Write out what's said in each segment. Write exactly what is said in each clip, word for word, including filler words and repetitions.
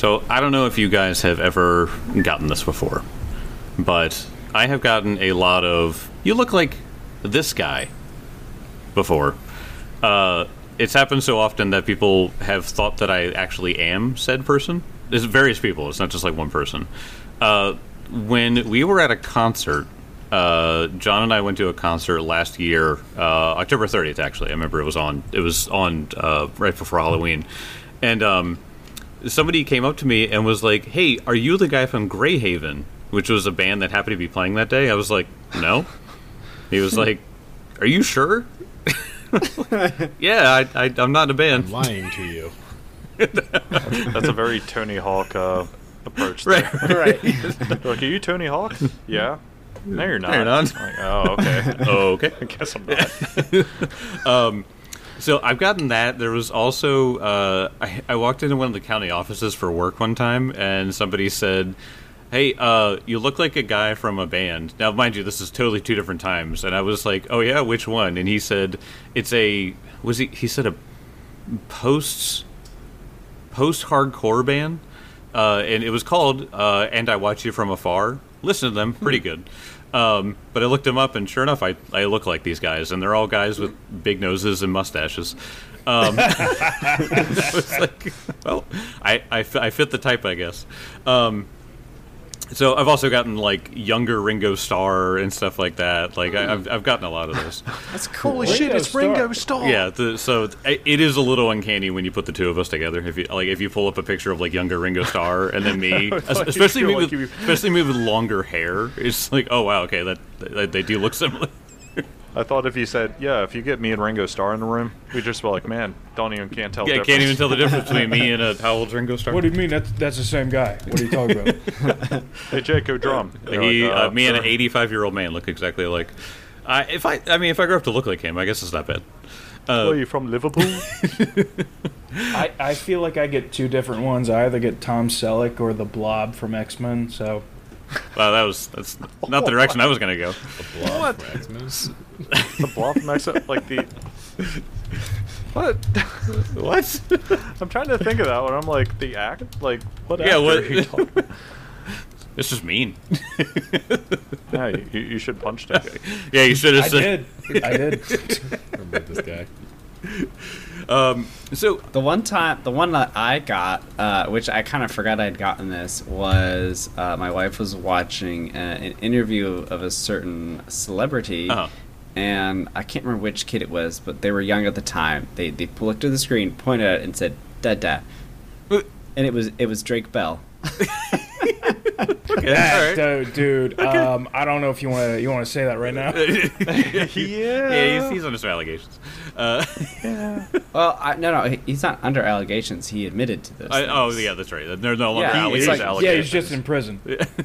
So I don't know if you guys have ever gotten this before, but I have gotten a lot of "you look like this guy" before. Uh, it's happened so often that people have thought that I actually am said person. There's various people. It's not just like one person. Uh, when we were at a concert, uh, John and I went to a concert last year, uh, October thirtieth. Actually, I remember it was on. It was on uh, right before Halloween, and um, somebody came up to me and was like, "Hey, are you the guy from Greyhaven?" Which was a band that happened to be playing that day. I was like, "No." He was like, "Are you sure?" Yeah, I, I, I'm not in a band. I'm lying to you. That's a very Tony Hawk uh, approach. Right, there. right. Like, are you Tony Hawk? Yeah. No, you're not. No, you're not. Like, oh, okay. Oh, okay. I guess I'm not. um, so I've gotten that. There was also uh, I, I walked into one of the county offices for work one time, and somebody said, "Hey, uh, you look like a guy from a band." Now, mind you, this is totally two different times, and I was like, "Oh yeah, which one?" And he said, "It's a was he?" He said a post post hardcore band, uh, and it was called uh, "And I Watch You From Afar." Listen to them, pretty good. Um, but I looked them up, and sure enough, I I look like these guys, and they're all guys with big noses and mustaches. Um, I was like, well, I, I, I fit the type, I guess. Um, So I've also gotten like younger Ringo Starr and stuff like that. Like I, I've I've gotten a lot of this. That's cool. Holy shit! Ringo It's Starr. Ringo Starr. Yeah. The, so it it is a little uncanny when you put the two of us together. If you like, if you pull up a picture of like younger Ringo Starr and then me, thought especially you'd me feel with like you- especially me with longer hair, it's like, oh wow, okay, that, that they do look similar. I thought if you said, yeah, if you get me and Ringo Starr in the room, we'd just be like, man, don't even can't tell. Yeah, the I can't even difference. tell the difference between me and a how old's Ringo Starr. What do you mean? That's that's the same guy. What are you talking about? Hey, Jake, go drum. You're He, like, uh, me and sure. an eighty-five-year-old man look exactly alike. I if I, I mean, if I grow up to look like him, I guess it's not bad. Uh, Oh, you from Liverpool? I, I feel like I get two different ones. I either get Tom Selleck or the Blob from X-Men. So Wow, that was that's not the direction I was gonna go. What? For X-Men. The Blob from X, like the. What? What? I'm trying to think of that one. I'm like the act, like what? Yeah, actor what- are you talking about? It's just mean. Yeah, you, you should punch him. Yeah, you should have I said. did. I did. Remember this guy. Um, so The one time, the one that I got, uh, which I kind of forgot I'd gotten this, was uh, my wife was watching uh, an interview of a certain celebrity, Uh-huh. and I can't remember which kid it was, but they were young at the time. They they looked at the screen, pointed at it, and said "Dada," and it was it was Drake Bell. okay, That, all right. dude, dude um, I don't know if you want to you want to say that right now. Yeah. Yeah, he's, he's under some allegations. Uh, Well, I, no, no, he- he's not under allegations. He admitted to this. I, oh, yeah, that's right. There's no longer Yeah, allegations. it's like- Yeah, allegations. he's just in prison.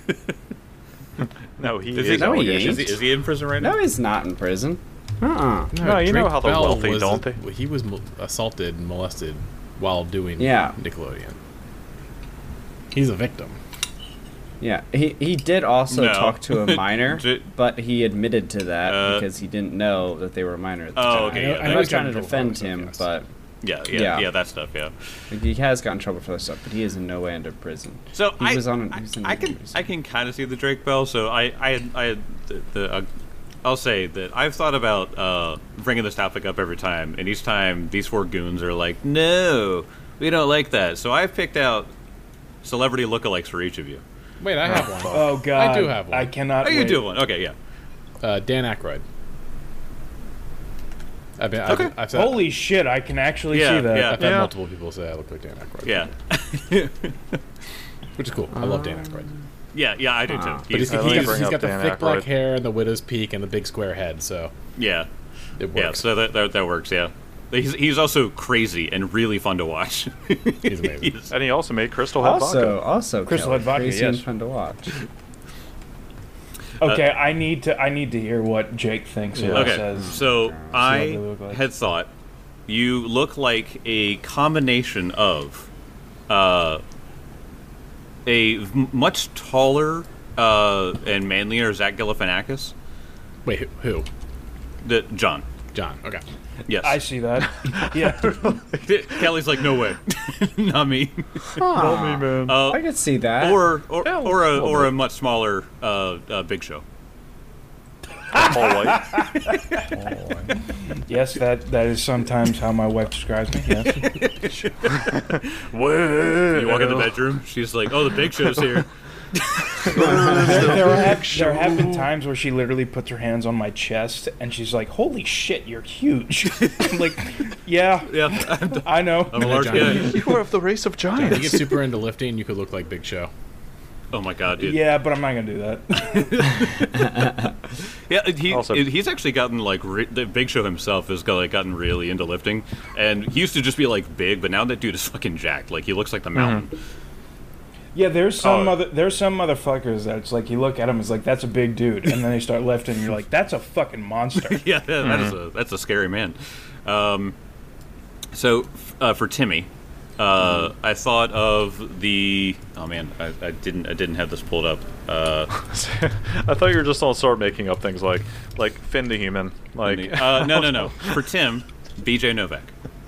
No, he Is is. he, No, he allegations. is, he, is he in prison right now? No, he's not in prison. Uh-uh. No, you know Drake how the Bell wealthy, was don't a- they? He was mo- assaulted and molested while doing Yeah. Nickelodeon. He's a victim. Yeah, he he did also No. talk to a minor, J- but he admitted to that Uh, because he didn't know that they were a minor at the Oh, time. okay, I know- yeah, I I'm know not he's trying to gotten in trouble defend for him, this, but Yeah, yeah, yeah, Yeah. that stuff. Yeah. he has gotten in trouble for this stuff. But he is in no way under prison. So He I, was on- he I, was in I the can movies. I can kind of see the Drake Bell. So I I had, I had the, the uh, I'll say that I've thought about uh, bringing this topic up every time, and each time these four goons are like, "No, we don't like that." So I've picked out celebrity lookalikes for each of you. Wait, I have one. Oh God, I do have one. I cannot. Oh, you wait. do one? Okay, yeah. Uh, Dan Aykroyd. I've been, Okay. I've, I've said, Holy shit! I can actually Yeah, see that. yeah. I've had multiple people say I look like Dan Aykroyd. Yeah, Which is cool. I love Dan Aykroyd. yeah, yeah. I do too. Ah. But he's, He's, I he's, like got, to bring he's up got the Dan thick black Aykroyd. hair and the widow's peak and the big square head, so yeah, it yeah. works. So that, that that works. Yeah. He's, he's also crazy and really fun to watch. He's amazing. He's- And he also made Crystal Head Also, Vodka. also Crystal Kelly, Head vodka, crazy and yes. fun to watch. Okay, I need to. I need to hear what Jake thinks. Or Okay, says. so I they look like. had thought you look like a combination of uh, a v- much taller uh, and manlier Zach Galifianakis. Wait, who? who? The John. John. Okay. Yes. I see that. Yeah. Kelly's like, no way, not me. Not me, man. Uh, I could see that. or or Yeah, or a little or a bit. much smaller uh, uh, Big Show. Paul White. Yes, that that is sometimes how my wife describes me. Yes. Well, You walk in the bedroom, she's like, "Oh, the Big Show's here." there, there, have, there have been times where she literally puts her hands on my chest and she's like, "Holy shit, you're huge!" I'm like, "Yeah, Yeah, I know." I'm a large Johnny. guy. You are of the race of If you get giants. super into lifting, you could look like Big Show. Oh my god, dude. Yeah, but I'm not gonna do that. Yeah, he Also- he's actually gotten like re- the Big Show himself has got like gotten really into lifting, and he used to just be like big, but now that dude is fucking jacked. Like he looks like the mountain. Yeah, there's some Oh. other there's some motherfuckers that's like you look at them, it's like that's a big dude, and then they start lifting, and you're like, that's a fucking monster. Yeah, that, that is a that's a scary man. Um, so f- uh, for Timmy, uh, I thought of the oh man, I, I didn't I didn't have this pulled up. Uh, I thought you were just gonna start making up things like like Finn the Human. Like uh, no no no for Tim, B J Novak,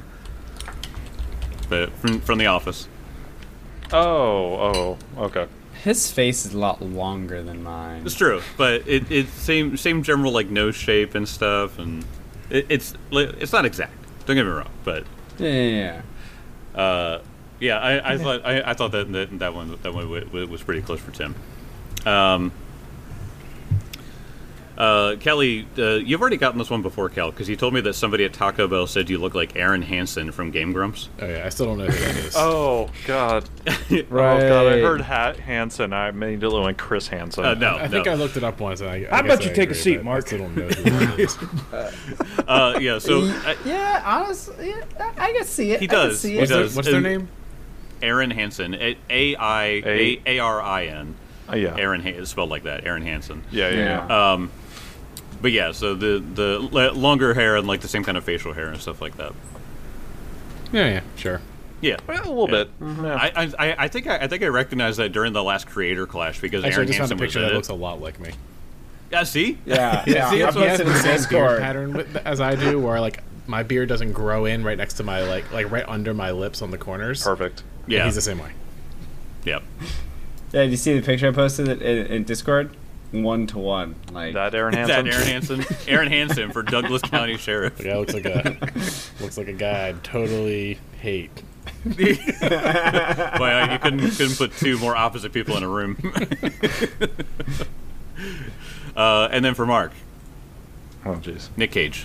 but from from The Office. oh oh okay. His face is a lot longer than mine. It's true, but it it's same same general like nose shape and stuff, and it, it's li- it's not exact. Don't get me wrong, but Yeah, yeah, yeah. uh, yeah, I, I thought I, I thought that, that that one that one w- w- was pretty close for Tim. Um, uh, Kelly, uh, you've already gotten this one before, Kel, because you told me that somebody at Taco Bell said you look like Aaron Hansen from Game Grumps. Oh yeah, I still don't know who that is. Oh god. Right. Oh god. I heard Hat Hansen. I immediately went Chris Hansen. Uh, no, I think no. I looked it up once. And I, I How guess about you I take a agree, seat, but Mark? I still don't know who it is. Uh, yeah, so uh, Yeah, honestly, yeah, I I can see it. He I can does. see He it. What's, their, does. what's their And- name? Aaron Hansen, A A I A A R I N. Uh, yeah. Aaron Han- it's spelled like that, Aaron Hansen. Yeah, yeah, yeah. Yeah. Um, but yeah, so the the le- longer hair and like the same kind of facial hair and stuff like that. Yeah, yeah, sure. Yeah, Well, a little Yeah. bit. Yeah. I, I I think I, I think I recognized that during the last Creator Clash because Actually, I Aaron just found a Hansen was picture in that it. looks a lot like me. Yeah, see. Yeah, yeah. See, I that's what- posted He in has the same beard Discord. pattern with, as I do, where like my beard doesn't grow in right next to my like like right under my lips on the corners. Perfect. Yeah, He's the same way. yeah. Yeah, did you see the picture I posted in, in, in Discord? One to one, like That Aaron That Hansen. Aaron Hansen, Aaron Hansen for Douglas County Sheriff. The guy looks like a looks like a guy I'd totally hate. Well, you couldn't couldn't put two more opposite people in a room. uh, and then for Mark, Oh jeez. Nick Cage.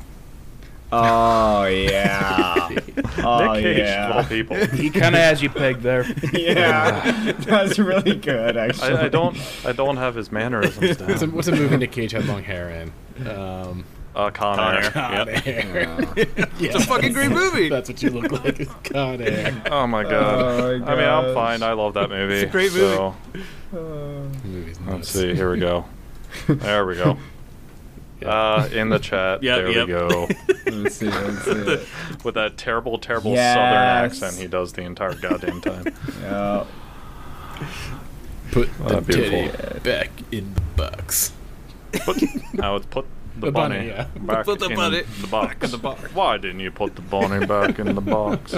Oh yeah. Oh Nick Cage, yeah. of all people. He kind of has you pegged there. Yeah. That's really good, actually. I, I don't. I don't have his mannerisms What's a, down. what's a movie Nick Cage had long hair in? Um, Uh, Con Con Air. Air. Con Yep. Air. It's a fucking great movie. That's what you look like. Is Con Air. Oh my god. Oh my I mean, I'm gosh. fine. I love that movie. It's a great So, Movie's let's nuts. see. Here we go. There we go. Uh, in the chat. Yep, there yep. we go. Let's see, let's see. With that terrible, terrible Yes. southern accent he does the entire goddamn time. Yeah. Put Oh, the beautiful. titty back in the box. Put, now it's put the, The bunny, bunny, yeah. back Put the in bunny the box. back in the box. Why didn't you put the bunny back in the box?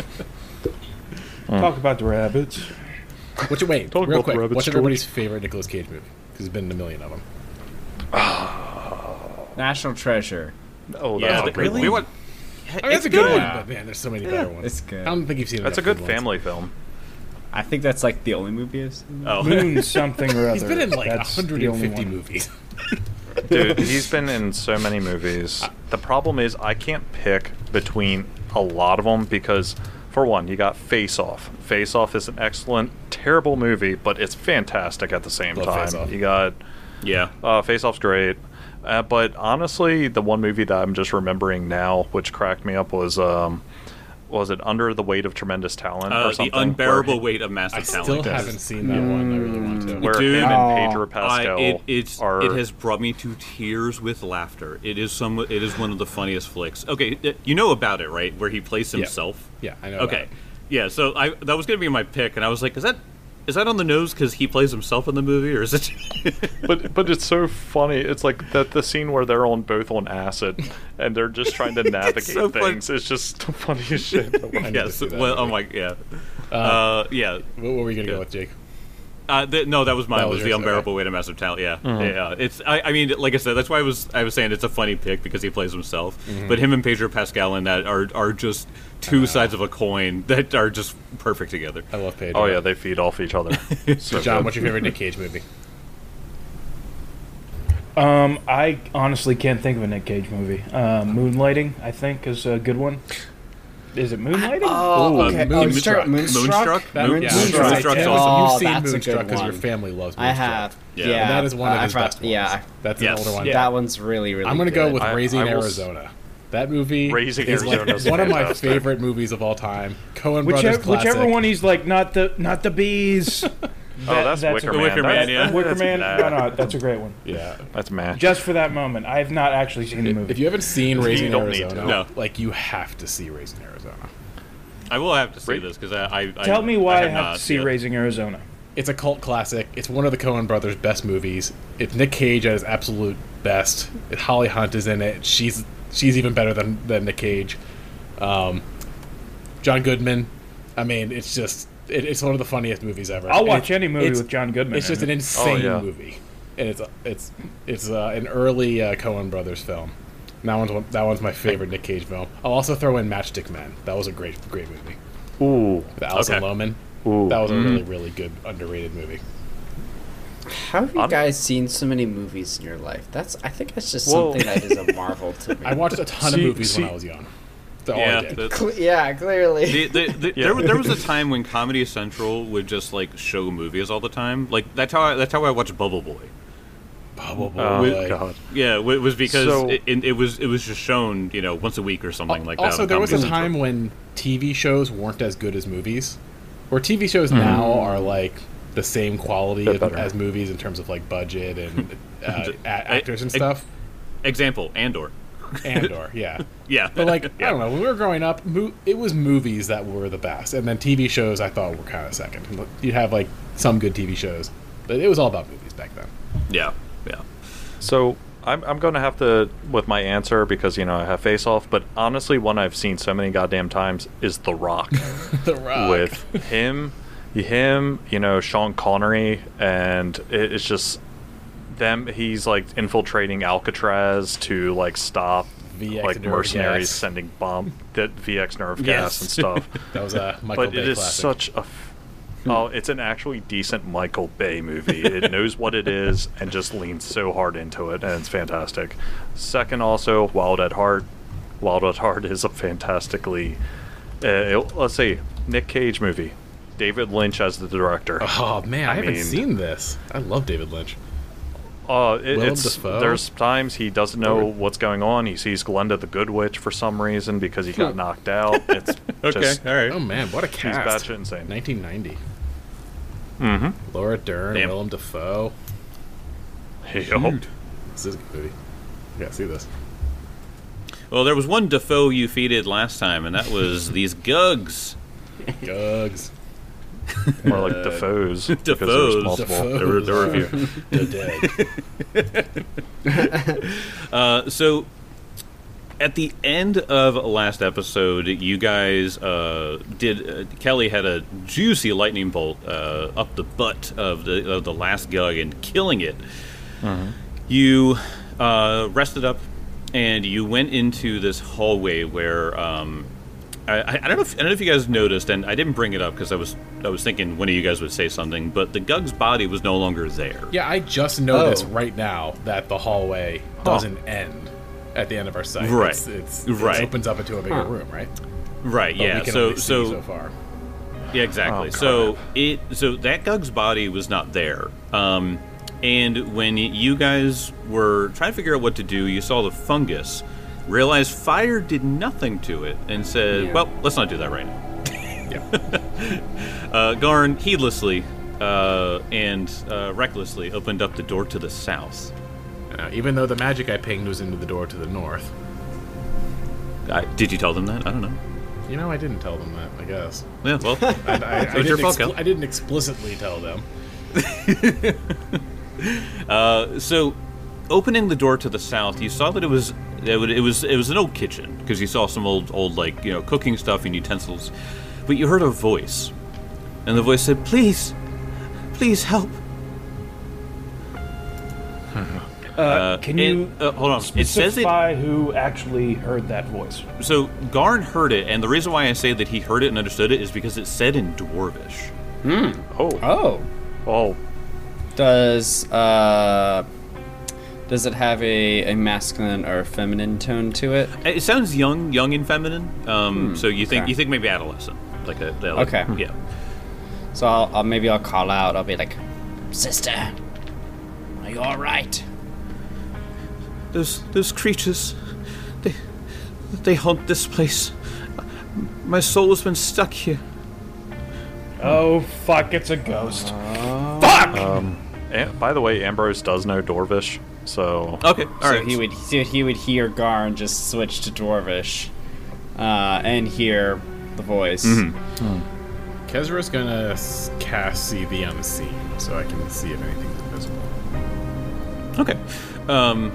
Talk about the rabbits. What's your wait? Talk real about the quick. rabbit What's story. everybody's favorite Nicolas Cage movie? Because there's been a million of them. National Treasure. Oh, Yeah, that's a the- great we one. want. I mean, that's It's a good good. one, but man, there's so many better ones. It's good. I don't think you've seen That's a enough good ones. family film. I think that's like the only movie I've seen. Oh, Moon something or other. He's been in like That's the only one hundred fifty one. movies. Dude, he's been in so many movies. The problem is I can't pick between a lot of them because, for one, you got Face Off. Face Off is an excellent, terrible movie, but it's fantastic at the same Love time. Face Off. You got yeah. uh, Face Off's great, uh, but honestly, the one movie that I'm just remembering now, which cracked me up, was um, was it Under the Weight of Tremendous Talent Uh, or the something? unbearable where, weight of massive I talent. still haven't seen that one. I really want to. where Dude. him Oh. and Pedro Pascal I, it, it's, are. it has brought me to tears with laughter. It is some. It is one of the funniest flicks. Okay, uh, you know about it, right? Where he plays Yeah. himself. Yeah, I know. about Okay, it. yeah. So I that was gonna be my pick, and I was like, is that is that on the nose because he plays himself in the movie, or is it? But but it's so funny. It's like that the scene where they're on both on acid and they're just trying to navigate so fun. things. It's just the funniest shit. I need to Yes. see that Well, oh movie. my, yeah. Uh, yeah. What were we gonna Yeah. go with, Jake? Uh, th- no, that was mine. That was was the yours, unbearable okay. weight of massive talent? Yeah, yeah. It's. I, I mean, like I said, that's why I was. I was saying it's a funny pick because he plays himself. But him and Pedro Pascal in that are are just two sides of a coin that are just perfect together. I love Pedro. Oh yeah, they feed off each other. So John, good. what's your favorite Nick Cage movie? Um, I honestly can't think of a Nick Cage movie. Uh, Moonlighting, I think, is a good one. Is it Moonlighting? Oh, Uh, okay. Moon- Oh, you start Moonstruck? Moonstruck. That- Moon- yeah, Moonstruck. Moonstruck's Tim, awesome. You've Oh, seen that's a Moonstruck good because your one. family loves Moonstruck. I have. Yeah. Yeah, And that is one of I- his I- best ones. Yeah, That's Yes. an older one. Yeah. that one's really, really. I'm gonna good. go with I- Raising I will s- Arizona. That movie Raising is like Arizona is one of my fantastic. favorite movies of all time. Coen Brothers Whichever, classic. whichever one he's like, not the not the bees. Oh, that's Wicker a, Man. Wicker Man, That's- yeah. Wicker that's Man. mad. No, no, that's a great one. Yeah. That's mad. Just for that moment, I have not actually seen the movie. If you haven't seen Raising don't need Arizona, to. No. like you have to see Raising Arizona. I will have to see Right. this because I, I. Tell I, me why I have, not to see yet. Raising Arizona. It's a cult classic. It's one of the Coen Brothers' best movies. It's Nick Cage at his absolute best. It, Holly Hunt is in it. She's she's even better than, than Nick Cage. Um, John Goodman. I mean, it's just it, it's one of the funniest movies ever. I'll watch It- any movie it's- with John Goodman. It's just in an it. insane Oh, yeah. movie, and it's it's it's uh, an early uh, Coen Brothers film. And that one's one, that one's my favorite Nick Cage film. I'll also throw in Matchstick Men. That was a great great movie. Ooh. The Alison Okay. Lohman. Ooh. That was a really really good underrated movie. How have you I'm- guys seen so many movies in your life? That's. I think that's just Well- something that is a marvel to me. I watched a ton See- of movies when see- I was young. That's all I Yeah, did. the, Cle- yeah, clearly. the, the, the, Yeah. there, there was a time when Comedy Central would just like show movies all the time. Like that's how I, that's how I watched Bubble Boy. Bubble Boy. Oh god. Yeah, it was because So- it, it, it was it was just shown, you know, once a week or something like that. Also, on there was a Comedy Central. time when T V shows weren't as good as movies, where T V shows now are like the same quality Bit as, better. as movies in terms of like budget and uh, a- actors and I- stuff. Example: Andor. Andor, yeah. Yeah, But like, yeah. I don't know. When we were growing up, mo- it was movies that were the best, and then T V shows I thought were kind of second. You'd have like some good T V shows, but it was all about movies back then. Yeah, yeah. So I'm I'm going to have to with my answer because you know I have Face Off, but honestly, one I've seen so many goddamn times is The Rock The Rock. with him, him, you know, Sean Connery, and it, it's just them. He's like infiltrating Alcatraz to like stop V X like nerve mercenaries gas. sending bomb that V X nerve Yes. gas and stuff. That was a Michael but Bay it is classic. such a f- oh it's an actually decent Michael Bay movie. It knows what it is and just leans so hard into it, and it's fantastic. Second, also Wild at Heart. Wild at Heart is a fantastically uh, it- let's see, Nick Cage movie, David Lynch as the director. Oh man, I, I haven't mean- seen this. I love David Lynch. Uh, it, Willem it's Dafoe? there's times he doesn't know Or- what's going on. He sees Glenda the Good Witch for some reason because he got knocked out. It's Okay, just all right. Oh man, what a she's cast! batshit insane. nineteen ninety. Mm-hmm. Laura Dern, Damn. Willem Dafoe. Yup. This is a good movie. You gotta see this. Well, there was one Defoe you feeded last time, and that was these Gugs. Gugs. More like Defoe's. because there's Defoe's. multiple. Defoe. There were, there were a few. The dead. Uh, so, at the end of last episode, you guys uh, did. Uh, Kelly had a juicy lightning bolt uh, up the butt of the of the last Gug and killing it. You uh, rested up, and you went into this hallway where. Um, I, I don't know. If, I don't know if you guys noticed, and I didn't bring it up because I was I was thinking one of you guys would say something. But the Gug's body was no longer there. Yeah, I just noticed Oh. right now that the hallway doesn't end at the end of our site. Right. It's, it's, Right. It opens up into a bigger Huh. room, right? Right. But yeah. we can So only see so so far. Yeah, exactly. Oh, so crap. it so that Gug's body was not there. Um, and when you guys were trying to figure out what to do, you saw the fungus, realized fire did nothing to it, and said, Yeah. "Well, let's not do that right now." Yeah. Uh, Garn heedlessly uh, and uh, recklessly opened up the door to the south. Uh, even though the magic I pinged was into the door to the north. I, did you tell them that? I don't know. You know, I didn't tell them that, I guess. Yeah, well, I, I, I, so it's your didn't fault, expl- Cal. I didn't explicitly tell them. uh, so, opening the door to the south, you saw that it was it, would, it was it was an old kitchen because you saw some old old like you know cooking stuff and utensils, but you heard a voice, and the voice said, "Please, please help." Uh, Uh, can it- you uh, hold on? It says it. specify who actually heard that voice? So Garn heard it, and the reason why I say that he heard it and understood it is because it said in Dwarvish. Oh. Oh. Oh. Does uh does it have a, a masculine or feminine tone to it? It sounds young, young and feminine. Um, Hmm, so you think okay. you think maybe adolescent, like a like, Okay. yeah. So I'll, I'll maybe I'll call out. I'll be like, "Sister, are you all right?" Those those creatures, they they haunt this place. My soul has been stuck here. Oh fuck! It's a ghost. Fuck. Um, and by the way, Ambrose does know Dwarvish, so Okay, all so right. he would so he would hear Garn just switch to Dwarvish, uh, and hear the voice. Mm-hmm. Kezra's gonna s- cast See the Unseen, so I can see if anything's invisible. Okay. Um.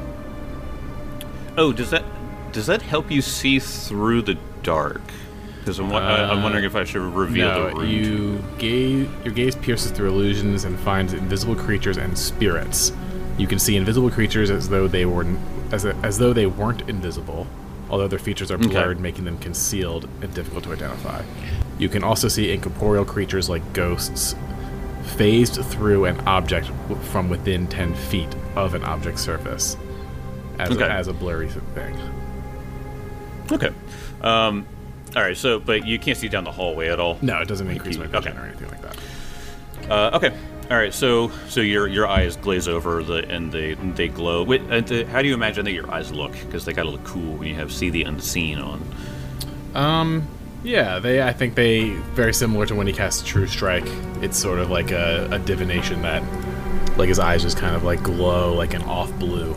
Oh, does that does that help you see through the dark? Because I'm, wa- I- I'm Uh, wondering if I should reveal no, the room. you gaze, your gaze pierces through illusions and finds invisible creatures and spirits. You can see invisible creatures as though they were as, as though they weren't invisible, although their features are Okay. blurred, making them concealed and difficult to identify. You can also see incorporeal creatures like ghosts phased through an object w- from within ten feet of an object's surface as, Okay. a, as a blurry thing. Okay. Um. All right. So, but you can't see down the hallway at all. No, it doesn't increase my vision Okay. or anything like that. Uh, okay. All right. So, so your your eyes glaze over the and they they glow. Wait, uh, the, how do you imagine that your eyes look? Because they gotta look cool when you have see the unseen on. Um, yeah, they. I think they very similar to when he casts True Strike. It's sort of like a, a divination that, like his eyes just kind of like glow like an off blue.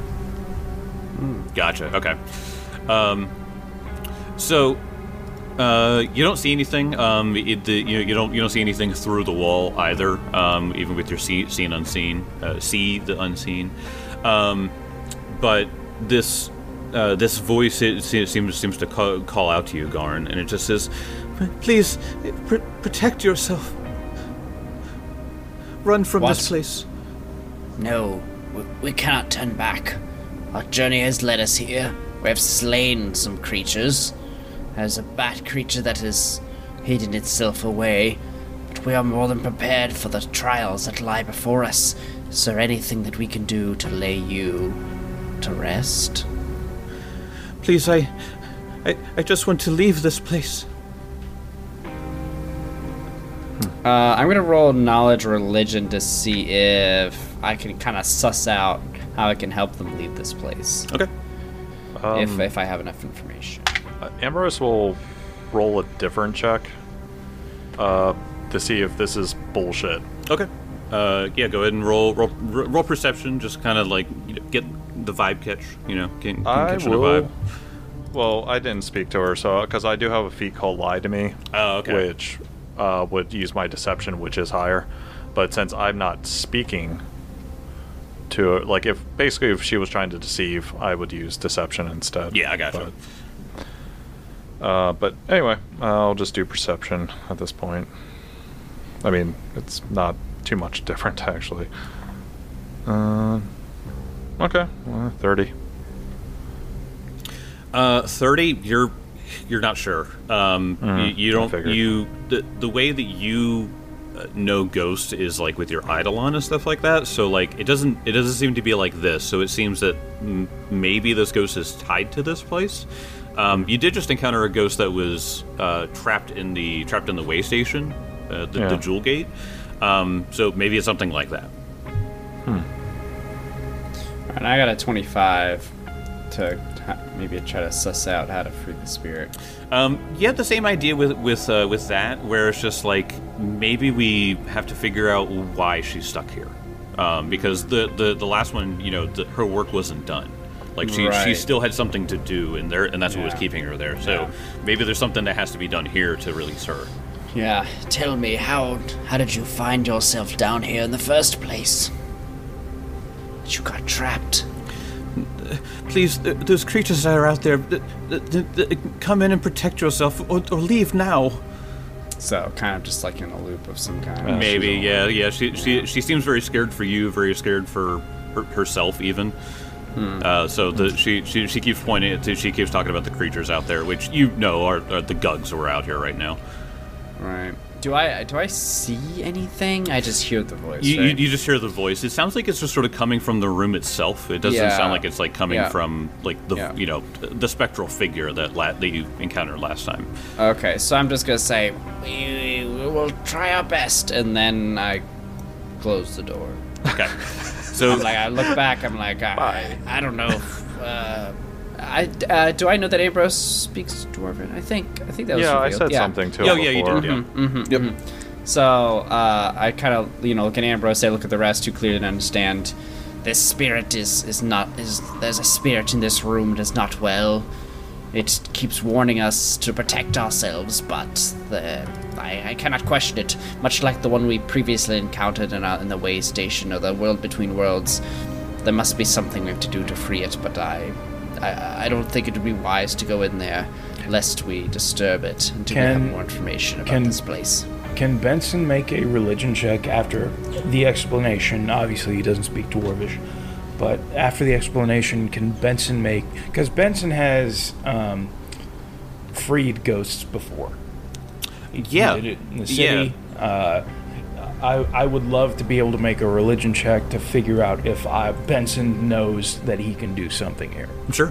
Gotcha. Okay. Um. So, uh, you don't see anything. Um, it, the, you you don't you don't see anything through the wall either. Um, even with your see seen unseen, uh, see the unseen. Um, but this uh, this voice it se- seems seems to call, call out to you, Garn, and it just says, "Please pr- protect yourself. Run from What? this place." No, we, we cannot turn back. Our journey has led us here. We have slain some creatures. There's a bat creature that has hidden itself away, but we are more than prepared for the trials that lie before us. Is there anything that we can do to lay you to rest? Please, I, I, I just want to leave this place. Uh, I'm gonna roll knowledge religion to see if I can kind of suss out how I can help them leave this place. Okay. um, if if I have enough information. uh, Ambrose will roll a different check uh, to see if this is bullshit. Okay. Uh, yeah, go ahead and roll roll, roll perception. Just kind of like you know, get the vibe catch. You know, get, get I catching the will. vibe. Well, I didn't speak to her, so because I do have a feat called Lie to Me, Oh, okay. which uh, would use my deception, which is higher. But since I'm not speaking to her, like if basically if she was trying to deceive, I would use deception instead. Yeah, I gotcha. But, uh, but anyway, I'll just do perception at this point. I mean, it's not too much different actually. Uh, okay, well, thirty. Uh, thirty. You're you're not sure. Um, Mhm, you, you I don't. figured. You the the way that you uh, know ghost is like with your eidolon and stuff like that. So like it doesn't it doesn't seem to be like this. So it seems that m- maybe this ghost is tied to this place. Um, you did just encounter a ghost that was uh, trapped in the trapped in the way station, uh, the, Yeah. the jewel gate. Um, so maybe it's something like that. And I got a twenty-five to ha- maybe try to suss out how to free the spirit. Um, you have the same idea with with uh, with that, where it's just like maybe we have to figure out why she's stuck here, um, because the, the, the last one, you know, the, her work wasn't done. Like she, she Right. still had something to do in there, and that's what was Yeah. keeping her there. So Yeah. maybe there's something that has to be done here to release her. Yeah. Tell me, how how did you find yourself down here in the first place? You got trapped. Please, th- those creatures that are out there, th- th- th- come in and protect yourself, or, or leave now. So kind of just like in a loop of some kind. Yeah. Maybe, she's yeah, yeah. She she she seems very scared for you, very scared for her, herself, even. Uh, so the she, she she keeps pointing it to. She keeps talking about the creatures out there, which you know are, are the Gugs who are out here right now. Right. Do I do I see anything? I just hear the voice. You, right? you you just hear the voice. It sounds like it's just sort of coming from the room itself. It doesn't Yeah. sound like it's like coming Yeah. from like the Yeah. you know the spectral figure that la- that you encountered last time. Okay, so I'm just gonna say We, we will try our best. and then I close the door. Okay, so I'm like I look back. I'm like I, I don't know. If, uh, I uh, do I know that Ambrose speaks Dwarven? I think I think that was Yeah, I revealed. said yeah. something to yeah, him yeah, you before. did. Yeah. Mm-hmm. So uh, I kind of you know look at Ambrose. I look at the rest who clearly didn't understand. this spirit is is not is. There's a spirit in this room. It is not well. It keeps warning us to protect ourselves, but the, I, I cannot question it. Much like the one we previously encountered in, our, in the way station or the world between worlds, there must be something we have to do to free it. But I, I, I don't think it would be wise to go in there, lest we disturb it until we have Can- more information about can- this place. Can Benson make a religion check after the explanation? Obviously, he doesn't speak Dwarvish, but after the explanation, can Benson make? Because Benson has um, freed ghosts before. He Yeah. did it in the Yeah. city. Uh, I I would love to be able to make a religion check to figure out if I, Benson knows that he can do something here. Sure.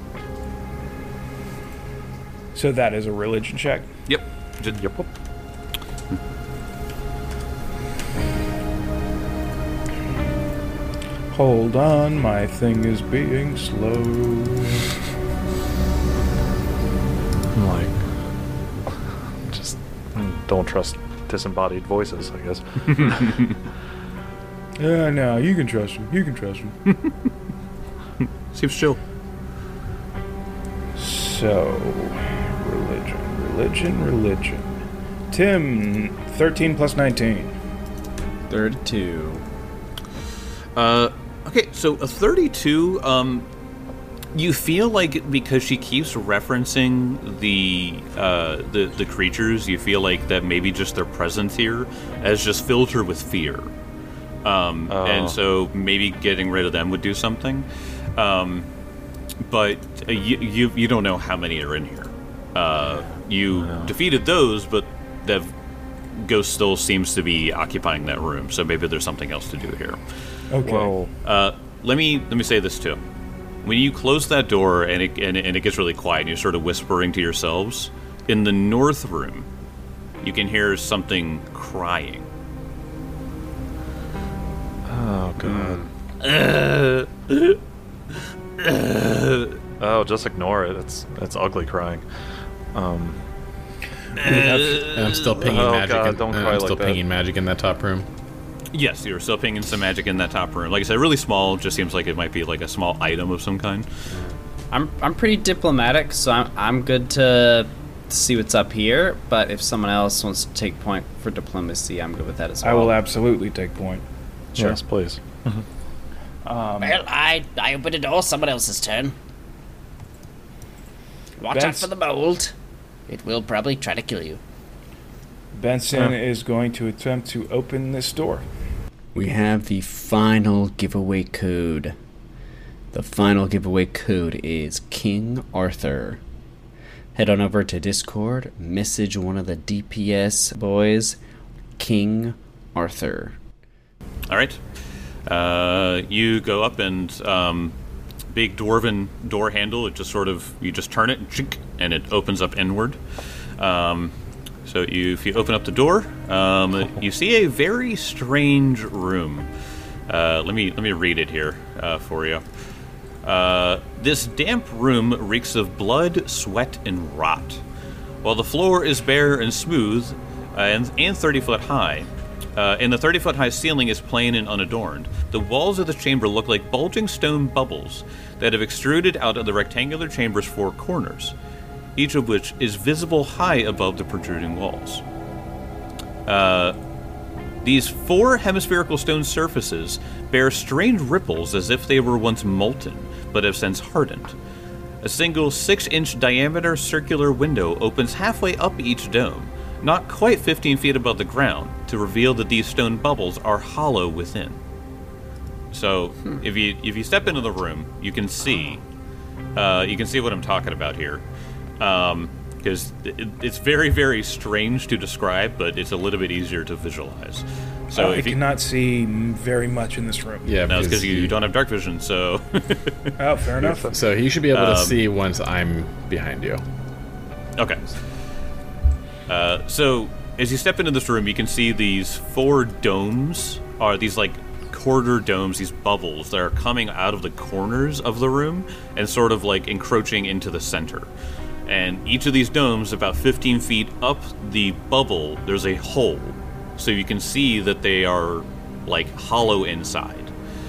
So that is a religion check. Yep. Just- Yep. Hold on, my thing is being slow. I'm like, just don't trust disembodied voices, I guess. Yeah, no, you can trust him. You can trust him. Seems chill. So, religion, religion, religion. Tim, thirteen plus nineteen. thirty-two. Uh, okay, so a thirty-two, um, you feel like because she keeps referencing the, uh, the, the creatures, you feel like that maybe just their presence here has just filled her with fear. Um, Oh. and so maybe getting rid of them would do something. Um, but uh, you, you, you don't know how many are in here. Uh, you defeated those, but the ghost still seems to be occupying that room, so maybe there's something else to do here. Okay. Well, Uh, let me let me say this too. When you close that door and it, and it and it gets really quiet, and you're sort of whispering to yourselves, in the north room, you can hear something crying. oh god. Oh, just ignore it. It's it's ugly crying. Um, And I'm still pinging Oh, magic. God, in, don't and cry I'm like still that. pinging magic in that top room. Yes, you're still pinging some magic in that top room. Like I said, really small. Just seems like it might be like a small item of some kind. I'm I'm pretty diplomatic, so I'm I'm good to see what's up here. But if someone else wants to take point for diplomacy, I'm good with that as well. I will absolutely take point. Sure. Yes, please. Well, I I opened a door. Someone else's turn. Watch out Ben's- for the mold. It will probably try to kill you. Benson is going to attempt to open this door. We have the final giveaway code. The final giveaway code is King Arthur. Head on over to Discord, message one of the D P S boys, King Arthur. All right. Uh, you go up and um, big dwarven door handle. It just sort of you just turn it chink, and it opens up inward. Um, so you, if you open up the door, um, you see a very strange room. Uh, let me let me read it here uh, for you. Uh, this damp room reeks of blood, sweat, and rot. While the floor is bare and smooth uh, and, and thirty foot high, Uh, and the thirty-foot-high ceiling is plain and unadorned. The walls of the chamber look like bulging stone bubbles that have extruded out of the rectangular chamber's four corners, each of which is visible high above the protruding walls. Uh, these four hemispherical stone surfaces bear strange ripples as if they were once molten, but have since hardened. A single six-inch diameter circular window opens halfway up each dome, not quite fifteen feet above the ground, to reveal that these stone bubbles are hollow within. So, hmm. if you if you step into the room, you can see uh, you can see what I'm talking about here, because um, it, it's very very strange to describe, but it's a little bit easier to visualize. So, uh, if I you cannot see very much in this room. Yeah, no, it's because you, you don't have dark vision. So, oh, fair enough. So he should be able to Um, see once I'm behind you. okay. Uh, so, as you step into this room, you can see these four domes, are these like quarter domes, these bubbles that are coming out of the corners of the room and sort of like encroaching into the center. And each of these domes, about fifteen feet up the bubble, there's a hole. So you can see that they are like hollow inside.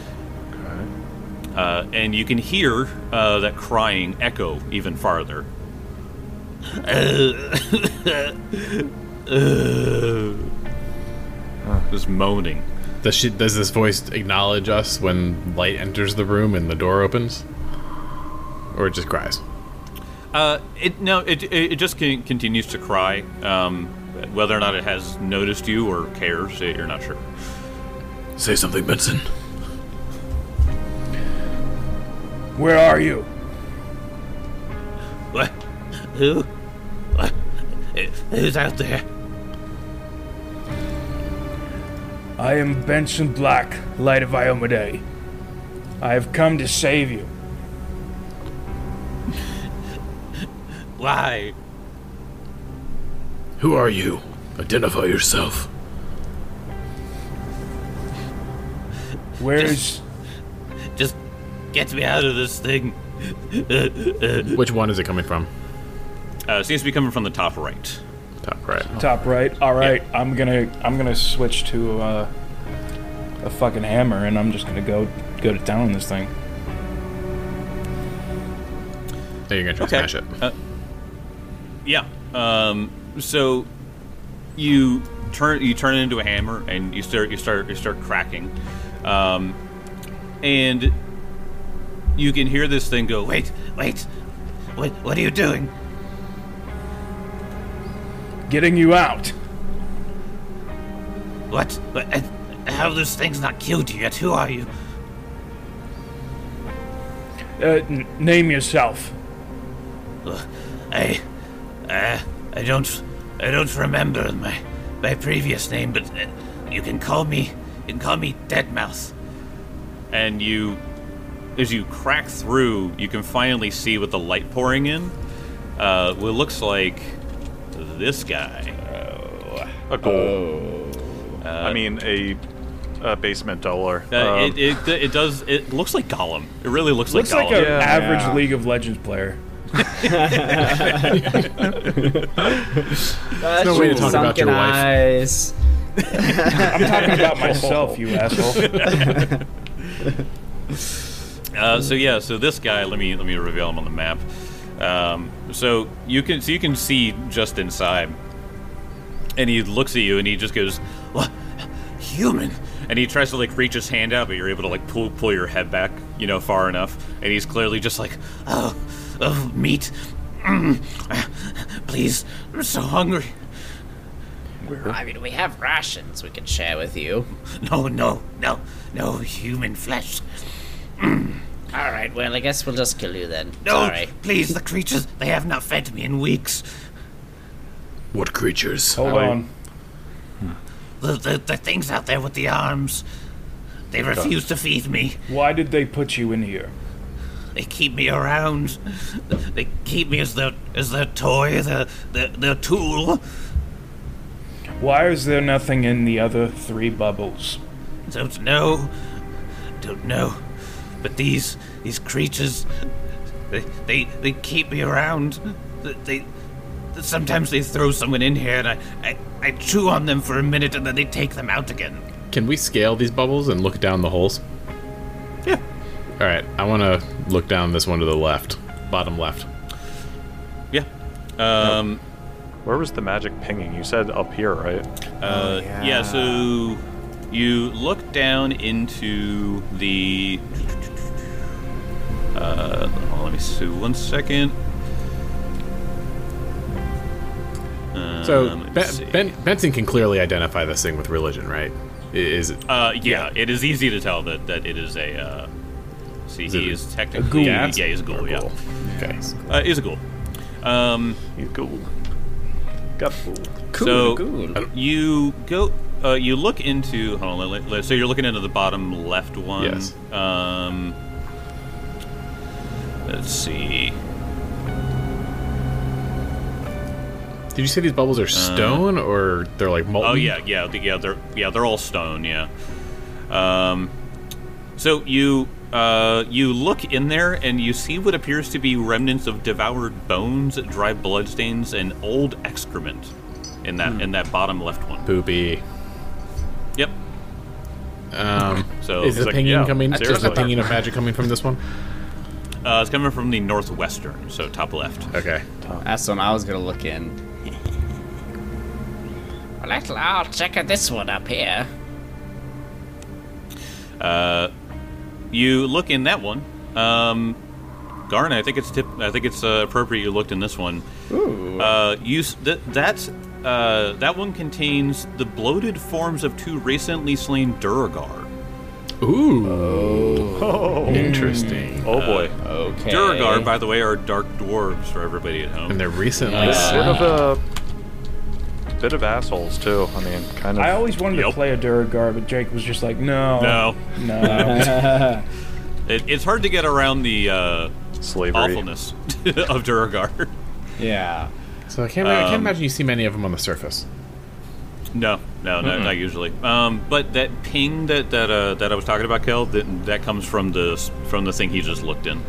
Uh, and you can hear uh, that crying echo even farther. Uh, just moaning. Does she? Does this voice acknowledge us when light enters the room and the door opens, or it just cries? Uh, it no, it it, it just con- continues to cry. Um, whether or not it has noticed you or cares, you're not sure. Say something, Benson. Where are you? What? Who? What? Who's out there? I am Benson Black, Light of Iomedae. I have come to save you. Why? Who are you? Identify yourself. Where's... Just get me out of this thing. Which one is it coming from? Uh, seems to be coming from the top right. Top right. Top right. All right, yeah. I'm gonna I'm gonna switch to uh, a fucking hammer, and I'm just gonna go go to town on this thing. Oh, you're gonna try Okay. to smash it. Uh, yeah. Um, so you turn you turn it into a hammer, and you start you start you start cracking, um, and you can hear this thing go. Wait, wait. What, what are you doing? Getting you out. What? what uh, how this thing's not killed you yet? Who are you? Uh, n- name yourself. Uh, I, uh, I don't, I don't remember my, my previous name, but uh, you can call me, you can call me Deadmouth. And you, as you crack through, you can finally see with the light pouring in, uh, what looks like this guy. A ghoul. Uh, I mean, a, a basement dweller. Uh, Um, it, it it does. It looks like Gollum. It really looks, Looks like like Gollum. an Yeah. average Yeah. League of Legends player. That's no way to talk about your wife. eyes. I'm talking about myself, you asshole. Uh, so yeah, so this guy. Let me let me reveal him on the map. Um, so you can so you can see just inside, and he looks at you and he just goes, What? Human? and he tries to like reach his hand out, but you're able to like pull pull your head back, you know, far enough, and he's clearly just like, Oh, oh, meat. Mm. Please, I'm so hungry. I mean, we have rations we can share with you. No, no, no, no human flesh. All right, well, I guess we'll just kill you then. No, Sorry. please, the creatures, they have not fed me in weeks. What creatures? Hold How on. The, the, the things out there with the arms, they refuse to feed me. Why did they put you in here? They keep me around. They keep me as their as their toy, their their, their tool. Why is there nothing in the other three bubbles? Don't know. Don't know. But these these creatures, they they, they keep me around. They sometimes they throw someone in here, and I, I, I chew on them for a minute, and then they take them out again. Can we scale these bubbles and look down the holes? Yeah. All right, I want to look down this one to the left, bottom left. Yeah. Um, Where was the magic pinging? You said up here, right? uh, yeah. yeah, so you look down into the... Uh, hold on, let me see one second. Um, So let me ben, see. ben, Benson can clearly identify this thing with religion, right? I- Is it? Uh, yeah, it is easy to tell that, that it is a, uh... See, Is he it is technically... ghoul? Yeah, he's a ghoul, Or yeah. ghoul? Okay. Uh, he's a ghoul. Um... You cool. Got fool. Cool, So cool. you go, uh, you look into. Hold on, let, let, so you're looking into the bottom left one. Yes. Um. Let's see. Did you say these bubbles are stone or they're like molten? Oh yeah, yeah, the- yeah. They're yeah, they're all stone. Yeah. Um. So you uh you look in there and you see what appears to be remnants of devoured bones, dry bloodstains, and old excrement in that in that bottom left one. Poopy. Yep. Um, So is the like, pinging yeah, coming? Is the seriously. pinging of magic coming from this one? uh, it's coming from the northwestern, so top left. Okay. That's the one I was gonna look in. Well, I'll, I'll check out this one up here. Uh, you look in that one. Um, Garn, I think it's tip, I think it's uh, appropriate you looked in this one. Ooh. Uh, you s- th- that's uh, that one contains the bloated forms of two recently slain Duragar. Ooh. Oh, Interesting. oh boy. Okay. Duragar, by the way, are dark dwarves for everybody at home. And they're recently. Uh, Bit of a bit of assholes too. I mean, kind of. I always wanted Yep. to play a Duragar, but Jake was just like, no. no, No. it, it's hard to get around the uh, slavery. awfulness of Duragar. Yeah. So I can't. I can't Um, imagine you see many of them on the surface. No, no, no, not usually. Um, but that ping that that uh, that I was talking about, Kel, that that comes from the from the thing he just looked in.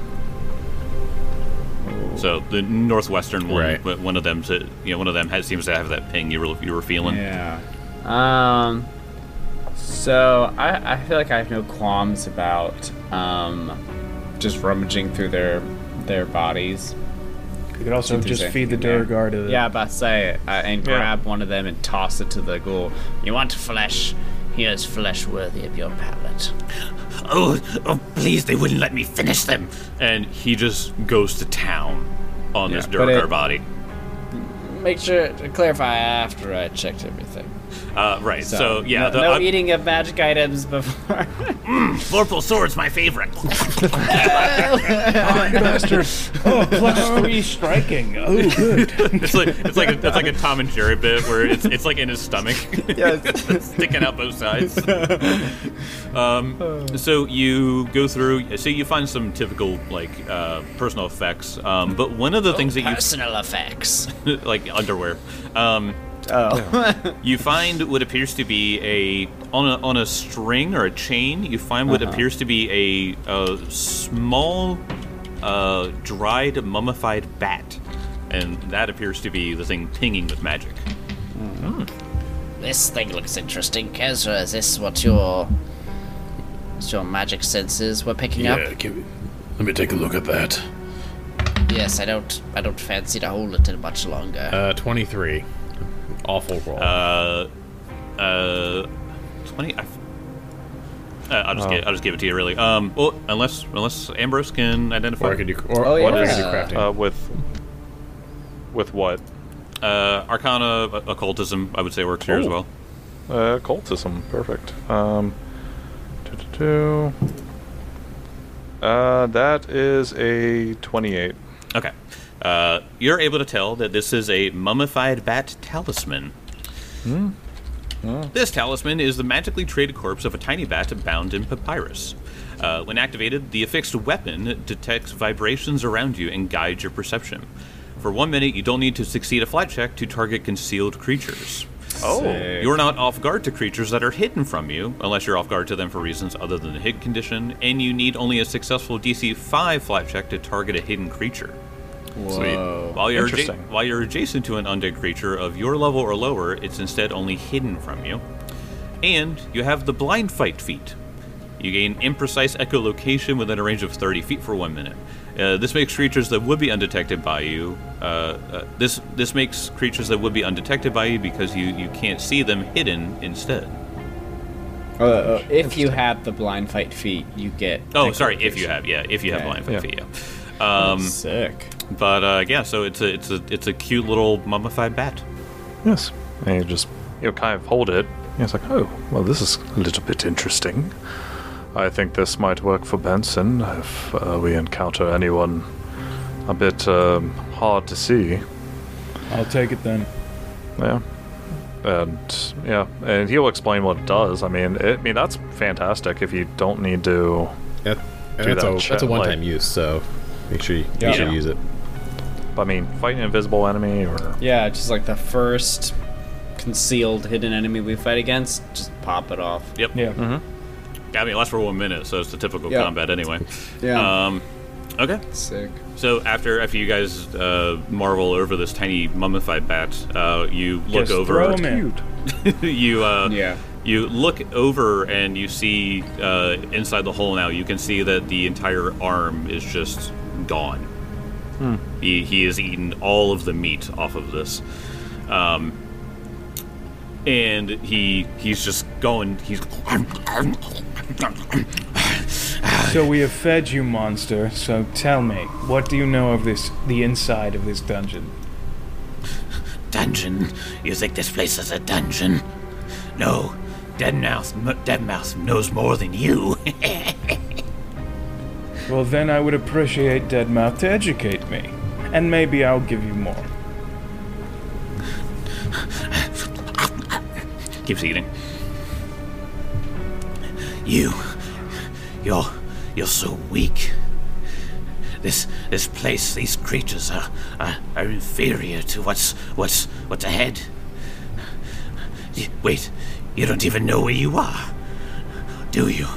So the northwestern one, Right. but one of them, to, you know, one of them has, seems to have that ping you were you were feeling. Yeah. Um. So I I feel like I have no qualms about um just rummaging through their their bodies. You could also If there's just feed the anything there. Duragar to the... Yeah, about to say uh, and Yeah. grab one of them and toss it to the ghoul. You want flesh? Here's flesh worthy of your palate. Oh, oh, please, they wouldn't let me finish them. And he just goes to town on this Yeah, but Duragar it- body. Make sure to clarify after I checked everything. Uh, right. So, yeah, no, the, no uh, eating of magic items before. Vorpal Sword's my favorite. Bastard. Oh, plus three striking. Oh, good. it's like it's like a, it's like a Tom and Jerry bit where it's it's like in his stomach, sticking out both sides. um, so you go through. So you find some typical like uh, personal effects, um, but one of the things that Personal effects. you like underwear. Um, Oh. you find what appears to be a on a on a string or a chain. You find what Uh-huh. appears to be a, a small, uh, dried, mummified bat, and that appears to be the thing pinging with magic. This thing looks interesting. Kezra, is this what your... Is your magic senses were picking up? give me, let me take a look at that. Yes, I don't I don't fancy to hold it much longer. Uh, twenty-three. Awful roll. Uh, uh, twenty. I f- uh, I'll just Oh. give, I'll just give it to you, really. Um, well, unless unless Ambrose can identify. or I could do. Or, Oh, what yeah. is crafting? Uh, with with what? Uh, Arcana, uh, occultism, I would say works here as Oh. well. Uh, occultism. Perfect. Um, two, two, two. Uh, that is a twenty-eight. Okay. Uh, you're able to tell that this is a mummified bat talisman. This talisman is the magically traded corpse of a tiny bat bound in papyrus. Uh, when activated, the affixed weapon detects vibrations around you and guides your perception. For one minute, you don't need to succeed a flight check to target concealed creatures. Oh. Sick. You're not off guard to creatures that are hidden from you, unless you're off guard to them for reasons other than the hidden condition, and you need only a successful D C five flight check to target a hidden creature. Whoa. While you're, adja- Interesting. while you're adjacent to an undead creature of your level or lower, it's instead only hidden from you. And you have the blind fight feat. You gain imprecise echolocation within a range of thirty feet for one minute. Uh, this makes creatures that would be undetected by you. Uh, uh, this this makes creatures that would be undetected by you because you, you can't see them hidden instead. Uh, uh, if you have the blind fight feat, you get. Oh, sorry. If you have, yeah, if you have Okay. blind fight Yeah. feat, yeah. Um, Sick. but uh, yeah, so it's a it's a it's a cute little mummified bat. Yes. And you just, you know, kind of hold it. And it's like, oh, well, this is a little bit interesting. I think this might work for Benson if uh, we encounter anyone a bit um, hard to see. I'll take it then. Yeah. And yeah, and he'll explain what it does. I mean, it, I mean that's fantastic if you don't need to. That, Do that's, that a, shit, that's a one-time like- use, so make sure you, Yeah. make sure you Yeah. use it. I mean, fight an invisible enemy or Yeah, just like the first concealed hidden enemy we fight against, just pop it off. Yep. Yeah. Mhm. I mean, it lasts for one minute, so it's the typical Yeah. combat anyway. Yeah. Um, okay. Sick. So after after you guys uh, marvel over this tiny mummified bat, uh, you look Just over. throw 'em in. you uh, Yeah. you look over and you see uh, inside the hole now. You can see that the entire arm is just gone. He he has eaten all of the meat off of this, um, and he he's just going. He's So we have fed you, monster. So tell me, what do you know of this, the inside of this dungeon? Dungeon? You think this place is a dungeon? No, Deadmouth, M- Deadmouth knows more than you. Well, then I would appreciate Deadmouth to educate me, and maybe I'll give you more. keeps eating. You, you're, you're so weak. This, this place, these creatures are, are, are inferior to what's, what's, what's ahead. Y- Wait, you don't even know where you are, do you?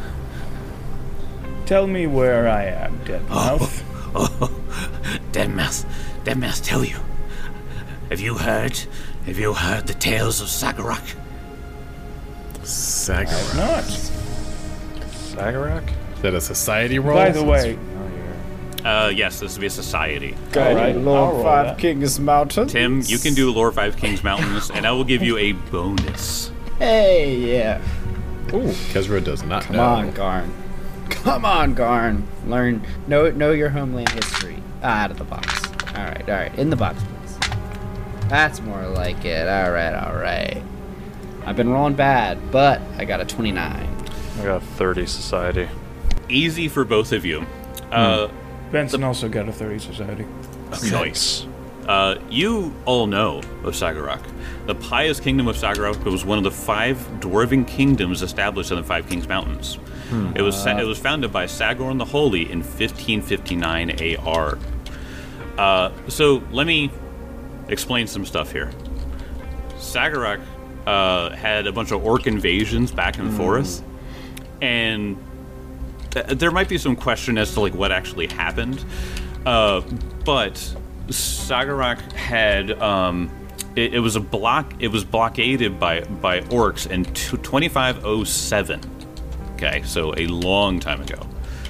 Tell me where I am, Deadmouth. Oh, Deadmouth, Deadmouth, tell you. Have you heard? Have you heard the tales of Sagarak? Sagarak. Not. Sagarak? Is that a society roll? By the way, Uh, yes, this would be a society. all right, I'll roll that. Kings Mountain. Tim, you can do Lore Five Kings Mountains, and I will give you a bonus. Hey, yeah. Ooh, Kezra does not Come know. on, Garn. Come on, Garn. Learn, know, know your homeland history. Ah, out of the box. All right, all right, in the box, please. That's more like it. All right, all right. I've been rolling bad, but I got a twenty-nine. I got thirty society. Easy for both of you. Uh, Benson also got a thirty society. Nice. Uh, you all know of Sagarak. The pious kingdom of Sagarak was one of the five dwarven kingdoms established in the Five Kings Mountains. It was it was founded by Sagorn the Holy in fifteen fifty-nine A R. Uh, so let me explain some stuff here. Sagarak uh, had a bunch of orc invasions back and forth, and th- there might be some question as to like what actually happened. Uh, but Sagarak had um, it, it was a block. It was blockaded by by orcs in twenty-five oh seven. Okay, so a long time ago.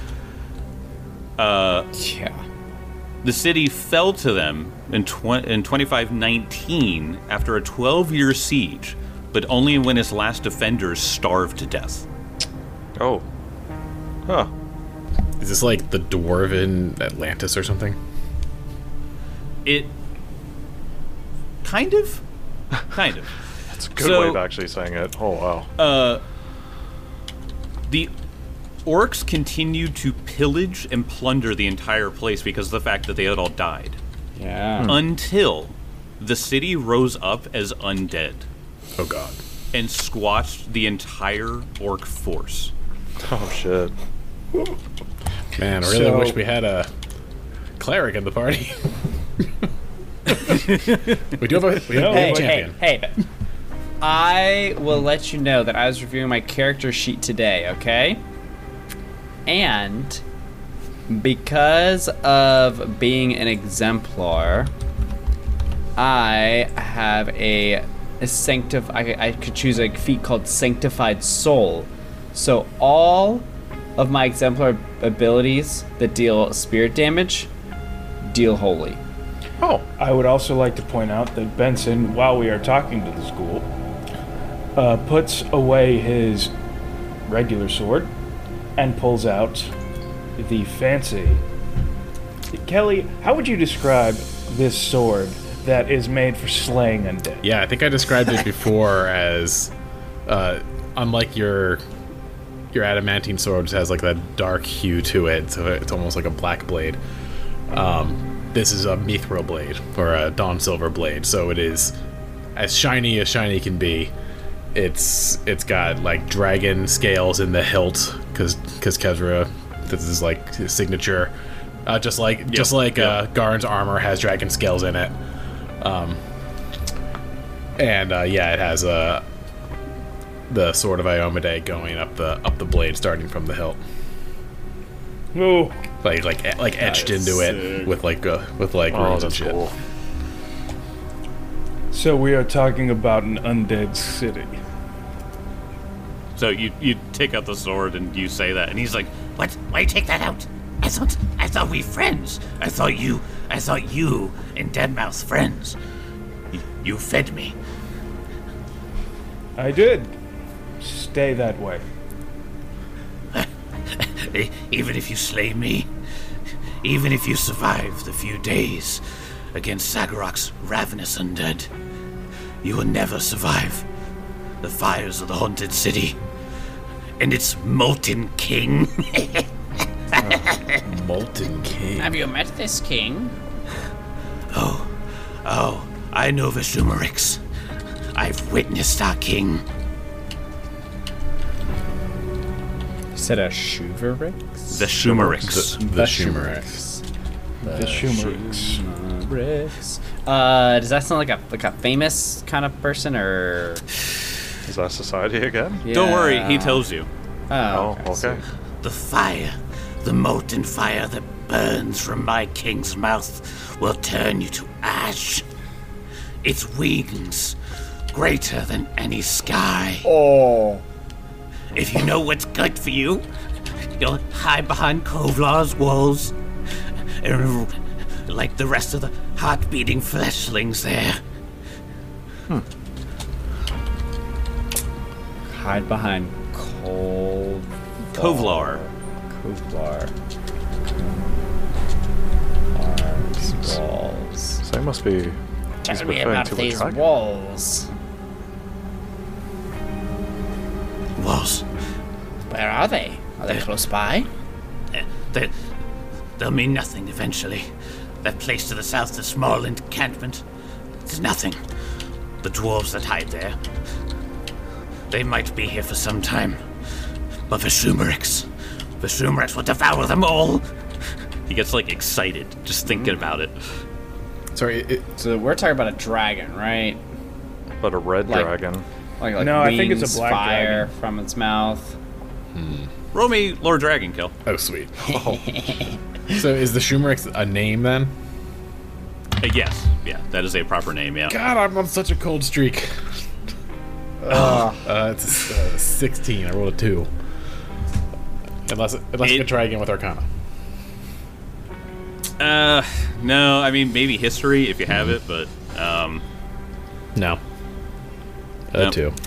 Uh, Yeah. the city fell to them in, tw- in twenty-five nineteen after a twelve-year siege, but only when its last defenders starved to death. Oh. Huh. Is this like the dwarven Atlantis or something? It kind of, kind of. That's a good So- way of actually saying it. Oh, wow. Uh, the orcs continued to pillage and plunder the entire place because of the fact that they had all died. Yeah. Until the city rose up as undead Oh god. and squashed the entire orc force. Oh, shit. Man, I really So- wish we had a cleric in the party. we do have a, we have Hey, a hey, champion. hey. I will let you know that I was reviewing my character sheet today, okay? And Because of being an exemplar, I have a, a sanctif- I, I could choose a feat called Sanctified Soul. So all of my exemplar abilities that deal spirit damage deal holy. Oh, I would also like to point out that Benson, while we are talking to the school, uh, puts away his regular sword and pulls out the fancy. Kelly, how would you describe this sword that is made for slaying undead? Yeah, I think I described it before as, uh, unlike your your adamantine sword, which has like that dark hue to it, so it's almost like a black blade. Um, this is a mithril blade or a dawn silver blade, so it is as shiny as shiny can be. It's it's got like dragon scales in the hilt because because Kezra, this is like his signature. Uh, just like yep. just like yep. uh, Garn's armor has dragon scales in it. Um, and uh, yeah, it has a. Uh, the sword of Iomedae going up the up the blade, starting from the hilt. Oh, like like like etched into sick. it with like uh, with like oh, runes and shit. Cool. So we are talking about an undead city. So you you take out the sword and you say that, and he's like, "What? Why take that out? I thought I thought we friends. I thought you I thought you and Deadmouth friends. You, you fed me." I did. Stay that way. Even if you slay me, even if you survive the few days against Zagarok's ravenous undead, you will never survive the fires of the haunted city and its molten king. uh, molten king. Have you met this king? Oh, oh, I know Vishumarix. I've witnessed our king. You said a Shumerix? The Shumerix. The, the Shumerix. The Shumerix. Shumerix. Uh, does that sound like a like a famous kind of person, or is that society again? Yeah. Don't worry, he tells you. Oh, Oh, okay. The fire, the molten fire that burns from my king's mouth will turn you to ash. Its wings greater than any sky. Oh. If you know what's good for you, you'll hide behind Kovlar's walls, and like the rest of the heart-beating fleshlings there. Hmm. Hide behind Kov... Kovlar. Kovlar. Kovlar's walls. So they must be. Tell me about these dragon. walls. Walls. Where are they? Are they close by? Uh, they, they'll mean nothing eventually. That place to the south, the small encampment, it's nothing. The dwarves that hide there, they might be here for some time. But Vishumarix, Vishumarix will devour them all. He gets like excited just thinking Mm-hmm. about it. Sorry, it, So we're talking about a dragon, right? But a red Like- dragon. Like, like No, I think it's a wings, black fire dragon. from its mouth. Roll me Lord Dragon Kill. oh sweet. So is the Shumerix a name then? Uh, yes, yeah, that is a proper name. Yeah. God, I'm on such a cold streak. Uh, uh, it's uh, sixteen. I rolled a two. Unless, unless It- you can try again with Arcana. Uh, no, I mean maybe history if you have it, but um, No. A No. two.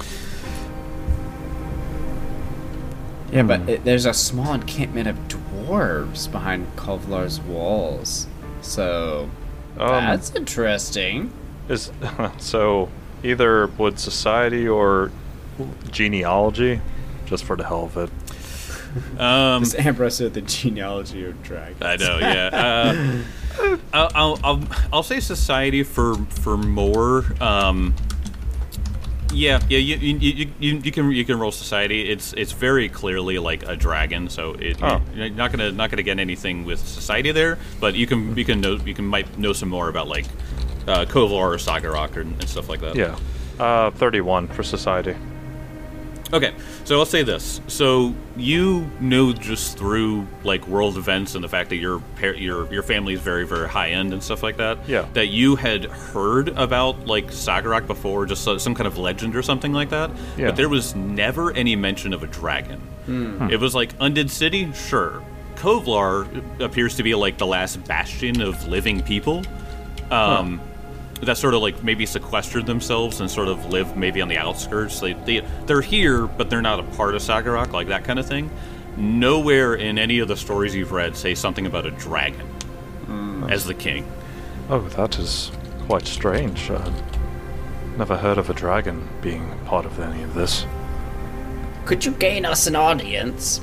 Yeah, but it, there's a small encampment of dwarves behind Kovlar's walls. So Um, that's interesting. Is so either would society or genealogy, just for the hell of it. um, This Ambrose said the genealogy of dragons. I know, yeah. Uh, I'll, I'll I'll I'll say society for for more. Um, yeah, yeah. You, you you you you can you can roll society. It's it's very clearly like a dragon, so it, Oh. you're not gonna not gonna get anything with society there. But you can you can know you can might know some more about like uh, Kovlar or Sagarok and, and stuff like that. Yeah, uh, thirty-one for society. Okay, so I'll say this. So you know just through like world events and the fact that your par- your your family is very very high end and stuff like that. Yeah. That you had heard about like Sagarak before, just so- some kind of legend or something like that. Yeah. But there was never any mention of a dragon. It was like Undead City, sure. Kovlar appears to be like the last bastion of living people. Um, That sort of like maybe sequestered themselves and sort of live maybe on the outskirts. They, they they're here, but they're not a part of Sagarak, like that kind of thing. Nowhere in any of the stories you've read say something about a dragon as the king. Oh, that is quite strange. Uh, never heard of a dragon being part of any of this. Could you gain us an audience?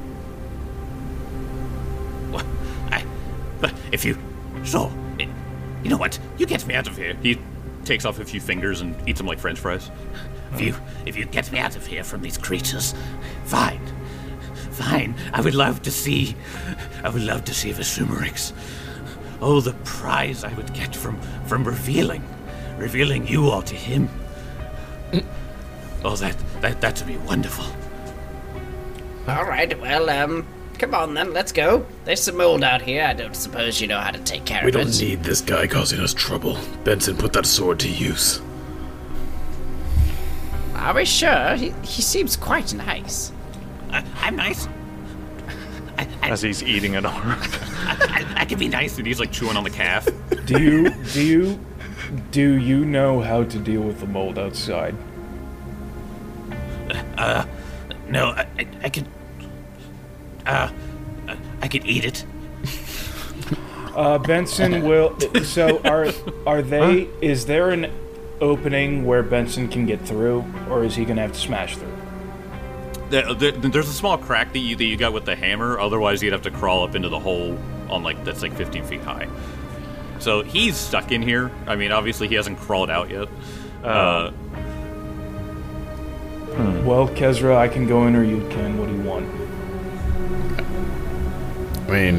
Well, I, but if you, so, it, you know what? You get me out of here. He takes off a few fingers and eats them like French fries. If you, if you get me out of here from these creatures, fine, fine. I would love to see, I would love to see Vesumerix. Oh, the prize I would get from from revealing, revealing you all to him. Oh, that that that would be wonderful. All right, well, um, come on then, let's go. There's some mold out here. I don't suppose you know how to take care We of it. don't need this guy causing us trouble. Benson, put that sword to use. Are we sure? He, he seems quite nice. I, I'm nice. I, I, As he's eating an arm. I, I can be nice. And he's like chewing on the calf. Do you do you do you know how to deal with the mold outside? No, I, I, I could. Uh, I could eat it. Uh, Benson will. So are are they? Is there an opening where Benson can get through, or is he gonna have to smash through? There, there, there's a small crack that you that you got with the hammer. Otherwise, you'd have to crawl up into the hole on like that's like fifteen feet high. So he's stuck in here. I mean, obviously he hasn't crawled out yet. Uh, Well, Kezra, I can go in, or you can. What do you want? I mean,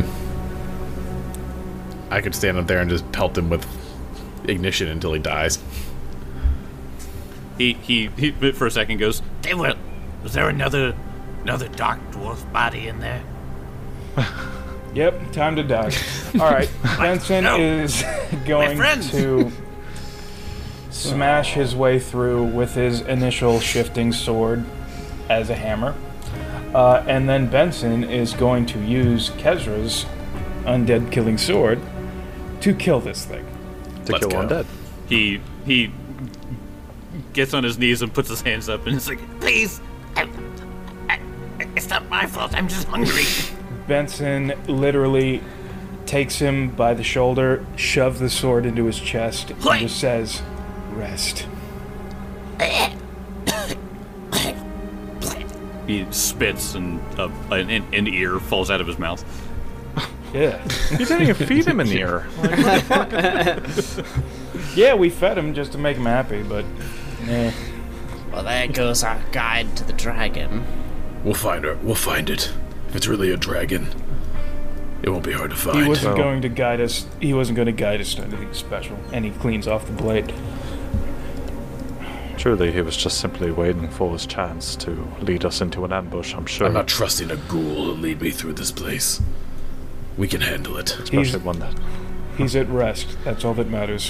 I could stand up there and just pelt him with ignition until he dies. he, he he for a second goes, They were. Was there another, another dark dwarf body in there? Yep, time to die. All right, Benson No. is going friends. to smash his way through with his initial shifting sword as a hammer. Uh, and then Benson is going to use Kezra's undead killing sword to kill this thing. To Let's kill go. undead. he he gets on his knees and puts his hands up and it's like, Please, I, I, it's not my fault. I'm just hungry. Benson literally takes him by the shoulder, shoves the sword into his chest, and Wait. just says, "Rest." he spits and uh, an, an ear falls out of his mouth. Yeah. You didn't even feed him an ear. Yeah, we fed him just to make him happy, but eh. Well, there goes our guide to the dragon. We'll find her. We'll find it. If it's really a dragon, it won't be hard to find. He wasn't So- going to guide us. He wasn't going to guide us to anything special. And he cleans off the blade. Truly, he was just simply waiting for his chance to lead us into an ambush, I'm sure. I'm not trusting a ghoul to lead me through this place. We can handle it. Especially He's- one that... He's at rest. That's all that matters.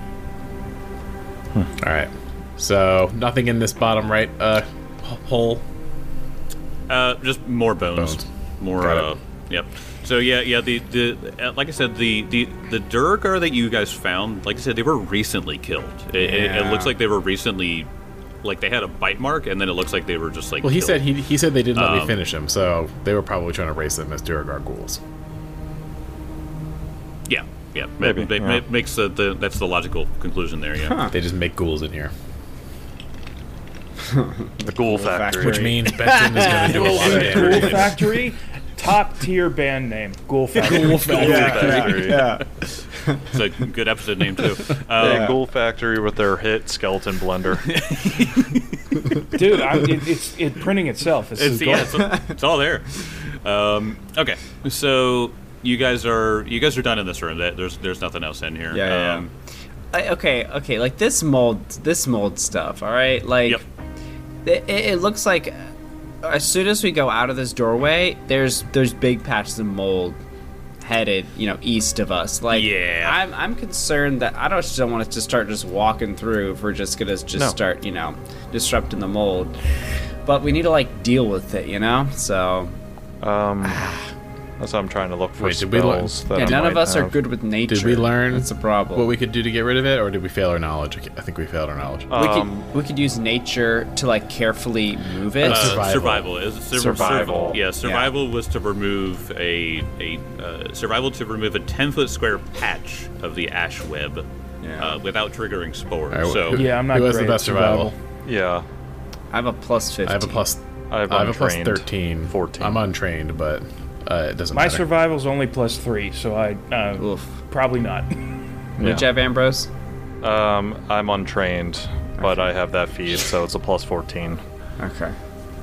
All right. So nothing in this bottom right uh h- hole. Uh, just more bones. Bones. More. Got it. Uh, yep. So yeah, yeah. The the uh, like I said, the the the Durgar that you guys found, like I said, they were recently killed. It, it, it Yeah. looks like they were recently, like they had a bite mark, and then it looks like they were just like. Well, he killed. said he he said they didn't let me Um, finish him, so they were probably trying to race them as Duragar ghouls. Yeah, yeah. Maybe, It, it, yeah. it makes the, the that's the logical conclusion there. Yeah. They just make ghouls in here, The Ghoul Factory. which means Benson is going to do a lot of Ghoul damage. Factory, top tier band name. Ghoul Factory. Ghoul Factory. Factory. Yeah. It's a good episode name too. Yeah, Um, Ghoul Factory with their hit Skeleton Blender. Dude, I'm, it, it's it printing itself. It's, It's, a yeah, goal. it's, it's all there. Um, okay, so you guys are you guys are done in this room. That there's there's nothing else in here. Yeah, yeah, Um, I, okay, okay, like this mold, this mold stuff. All right, like Yep. It, it, it looks like as soon as we go out of this doorway, there's there's big patches of mold headed, you know, east of us. Like, Yeah. I'm I'm concerned that I don't just don't want us to start just walking through if we're just gonna just No. start, you know, disrupting the mold. But we need to like deal with it, you know. So Um, that's how I'm trying to look for Wait, did we learn- spells. that yeah, I none of might us are have. good with nature. Did we learn That's a problem. what we could do to get rid of it, or did we fail our knowledge? I think we failed our knowledge. we Um, could we could use nature to like carefully move it. Uh, Uh, Survival. survival. Is sur- Survival. sur- yeah, survival was to remove a a uh, survival to remove a ten foot square patch of the ash web Yeah. uh, without triggering spores. All right, so who- Yeah, I'm not Who has great the best at survival. survival? Yeah, I have a plus fifteen. I have a plus. I have, I have a plus untrained thirteen. fourteen. I'm untrained, but uh, it doesn't My matter. survival's only plus three, so I uh, Oof. probably not. Would you have Ambrose? Um, I'm untrained, but I have that feat, so it's a plus fourteen. Okay.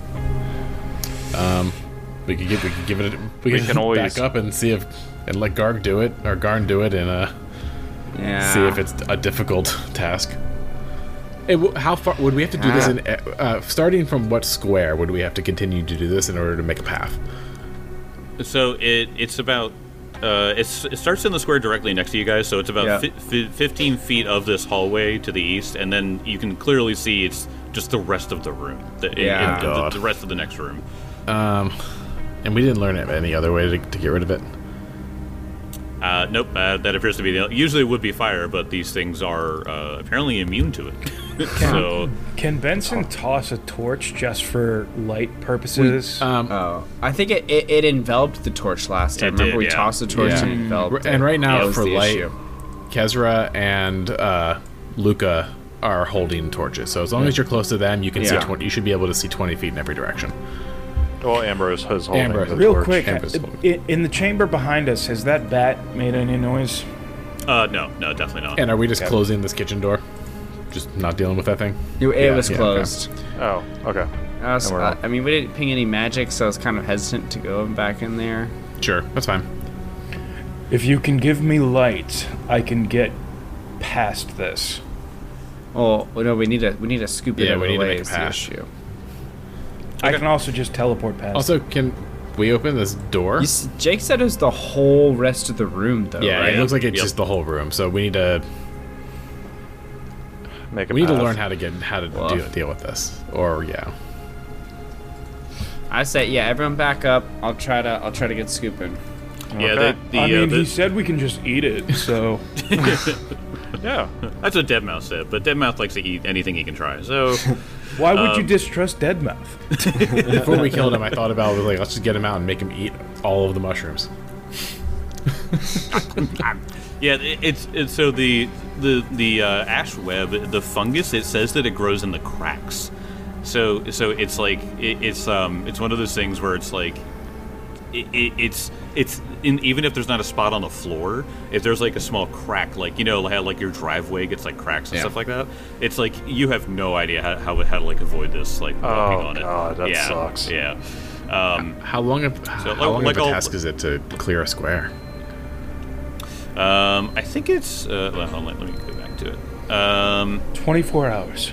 Um, we could give we could give it. A, we, We could can always- back up and see if and let Garg do it or Garn do it and uh Yeah. see if it's a difficult task. Hey, wh- how far would we have to do this? Ah. In uh, starting from what square would we have to continue to do this in order to make a path? So it it's about uh, it's, it starts in the square directly next to you guys. So it's about Yeah. fi- fi- fifteen feet of this hallway to the east, and then you can clearly see it's just the rest of the room. The, in- Yeah. in God. the, the rest of the next room. Um, and we didn't learn any other way to, to get rid of it. Uh, nope, uh, that appears to be the. Usually it would be fire, but these things are uh, apparently immune to it. so Can Benson toss a torch just for light purposes? Um, Oh, I think it, it, it enveloped the torch last time. It Remember did, we yeah. tossed the torch Yeah. and it enveloped it. and right now That was for the light, issue. Kezra and uh, Luca are holding torches. So as long as you're close to them, you can see. Yeah. twenty, you should be able to see twenty feet in every direction. Well, Ambrose has holding Ambrose. the Real torch. quick, Campus. uh, in, in the chamber behind us, has that bat made any noise? uh, no, no, definitely not. And are we just Okay. closing this kitchen door? Just not dealing with that thing? It, it Yeah, was yeah, okay. closed. Oh, okay. I, was, And we're uh, on. I mean, we didn't ping any magic, so I was kind of hesitant to go back in there. Sure, that's fine. If you can give me light, I can get past this. Oh, well, no, we need to we need to scoop it Yeah, out of we the need to way make a is the path. issue. I can also just teleport past. Also, can we open this door? You s- Jake said it was the whole rest of the room, though. Yeah, right? it looks like it's Yep. just the whole room. So we need to Make a we need to path. learn how to get how to Well. deal, deal with this. Or yeah, I say, yeah, everyone back up. I'll try to I'll try to get scooping. Yeah, Okay. the, the, I uh, mean, the- he said we can just eat it, so Yeah. that's what Deadmau5 said, but Deadmau5 likes to eat anything he can try. So why would you Um, distrust Deadmau5? before we killed him, I thought about it, was like, let's just get him out and make him eat all of the mushrooms. yeah, it, it's it's so the the the uh, ash web, the fungus. It says that it grows in the cracks. So so it's like it, it's um it's one of those things where it's like it, it, it's it's in, even if there's not a spot on the floor, if there's like a small crack, like you know how like your driveway gets like cracks and Yeah. stuff like that, it's like you have no idea how how, how to like avoid this like walking Oh, on it. God, that yeah, sucks. Yeah. Um, How long of how like- long like of a all- task is it to clear a square? um, I think it's uh, well, hold on, let me go back to it. Um, twenty-four hours.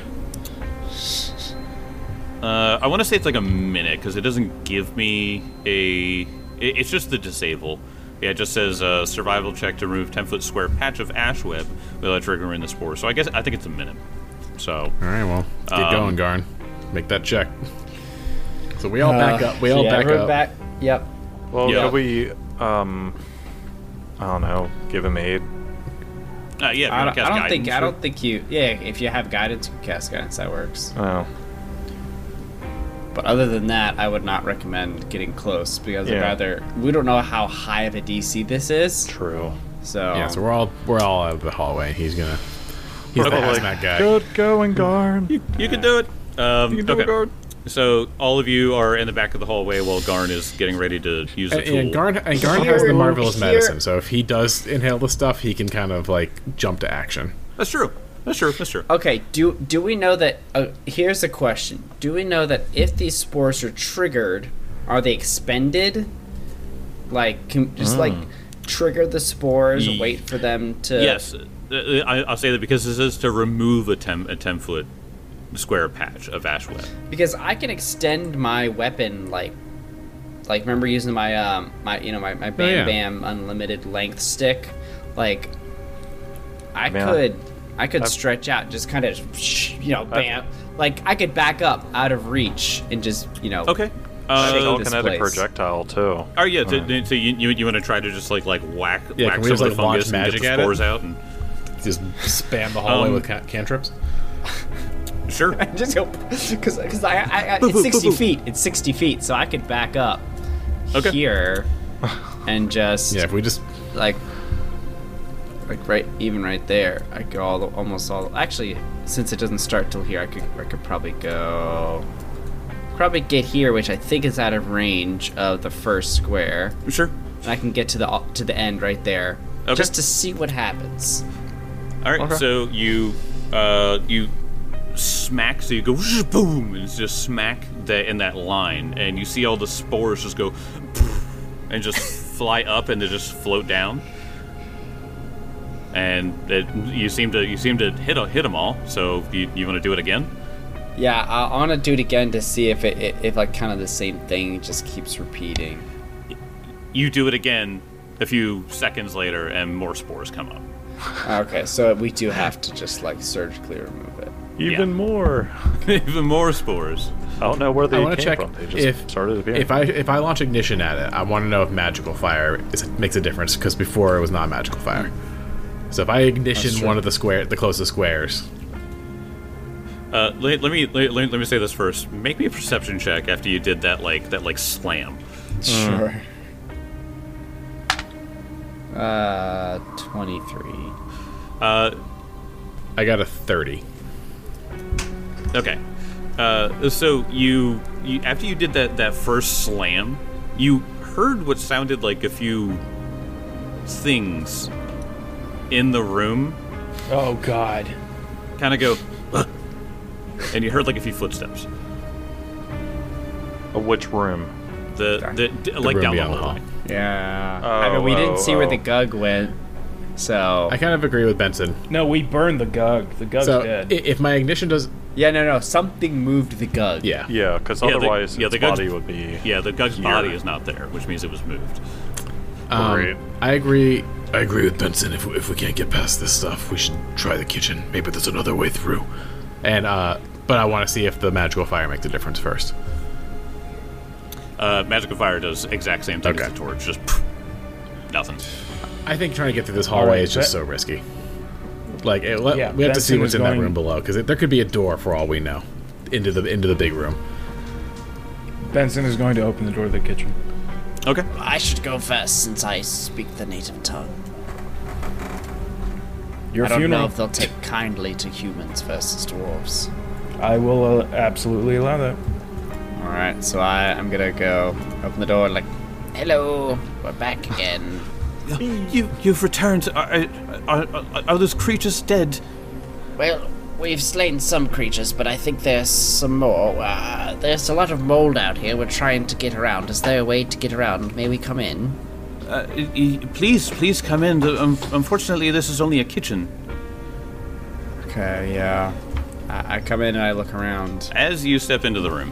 Uh, I want to say it's like a minute because it doesn't give me a. It, it's just the disable. Yeah, it just says uh, survival check to remove ten foot square patch of ash web without triggering the spore. So I guess I think it's a minute. So All right, well, get Um, going, Garn. Make that check. So we all back up. We all yeah, back everyone up. back. Yep. Well, Yeah. could we, um, I don't know, give him aid? uh, yeah, if you I wanna don't, cast I don't think guidance, I sure. don't think you. Yeah, if you have guidance, you can cast guidance. That works. Oh, But other than that, I would not recommend getting close because I'd Yeah. rather. We don't know how high of a D C this is, true. so Yeah, so we're all we're all out of the hallway. He's gonna. He's the Okay. hazmat guy. Good going, Garn. You, you can do it. Um, You can do okay. it, Garn. So all of you are in the back of the hallway while Garn is getting ready to use the And, tool. and Garn and Garn has the marvelous medicine, so if he does inhale the stuff, he can kind of like jump to action. That's true. That's true. That's true. Okay, do do we know that? Uh, here's a question: do we know that if these spores are triggered, are they expended? Like, can, just like trigger the spores, Ye- wait for them to. Yes, uh, I, I'll say that because this is to remove a ten a ten foot square patch of ash web. Because I can extend my weapon like, like remember using my um my you know my my Bam yeah. Bam unlimited length stick, like I mean, could I could I've- stretch out, just kind of you know bam, like I could back up out of reach and just you know Okay. Uh, Shake Uh, this telekinetic place. projectile too. oh yeah. So, so you you, you want to try to just like like whack Yeah, whack can we some just, of like, the launch fungus and get magic the at it? spores out and Just spam the hallway Um, with can- cantrips. sure. just go because because I, I, I it's sixty feet, it's sixty feet, so I could back up Okay. here and just Yeah, if we just like like right even right there I could all the, almost all actually since it doesn't start till here I could I could probably go probably get here, which I think is out of range of the first square, Sure. and I can get to the to the end right there Okay. just to see what happens. All right. Okay. So you uh you smack. So you go whoosh, boom, and just smack that in that line, and you see all the spores just go and just fly up and they just float down. And it, you seem to you seem to hit hit them all. So you you want to do it again? Yeah, I, I want to do it again to see if it, it if like kind of the same thing just keeps repeating. You do it again a few seconds later, and more spores come up. Okay, so we do have to just like surgically remove it. Even Yeah. more. Even more spores. I don't know where they I came want to check from. They just if started appearing. if I if I launch ignition at it, I want to know if magical fire is, makes a difference because before it was not magical fire. So if I ignition one of the square, the closest squares, Uh, let, let me let, let me say this first. Make me a perception check after you did that like that like slam. Sure. Uh, twenty-three. Uh, I got a thirty. okay. Uh, so you, you after you did that that first slam, you heard what sounded like a few things in the room Oh God. kind of go, "Huh?" And you heard like a few footsteps. Uh, which room? The the, d- like room down the beyond the hallway. hall. Yeah. Oh, I mean, we oh, didn't see where oh. the Gug went, so. I kind of agree with Benson. No, we burned the Gug. The Gug's So i- dead. if my ignition does, Yeah, no, no. Something moved the Gug. yeah, Yeah, because Yeah, the- otherwise yeah, its the Gug's- body would be. Yeah, the Gug's Here. body is not there, which means it was moved. Um, Great. I agree. I agree with Benson. If if we can't get past this stuff, we should try the kitchen. Maybe there's another way through. And uh, but I want to see if the magical fire makes a difference first. Uh, Magical Fire does exact same thing Okay. as the torch, just pff, nothing. I think trying to get through this hallway Alright, is just that- so risky. Like it, let, Yeah, we have to see Benson what's is in that going- room below because there could be a door for all we know into the into the big room. Benson is going to open the door to the kitchen. Okay. I should go first since I speak the native tongue. Your I don't funeral. know if they'll take kindly to humans versus dwarves. I will uh, absolutely allow that. All right, so I I'm gonna go open the door like. Hello, we're back again. You you've returned. Are, are, are, are those creatures dead? Well, we've slain some creatures, but I think there's some more. Uh, there's a lot of mold out here. We're trying to get around. Is there a way to get around? May we come in? Uh, y- y- please, please come in. The- Um, unfortunately, this is only a kitchen. Okay, yeah. I, I come in and I look around. As you step into the room,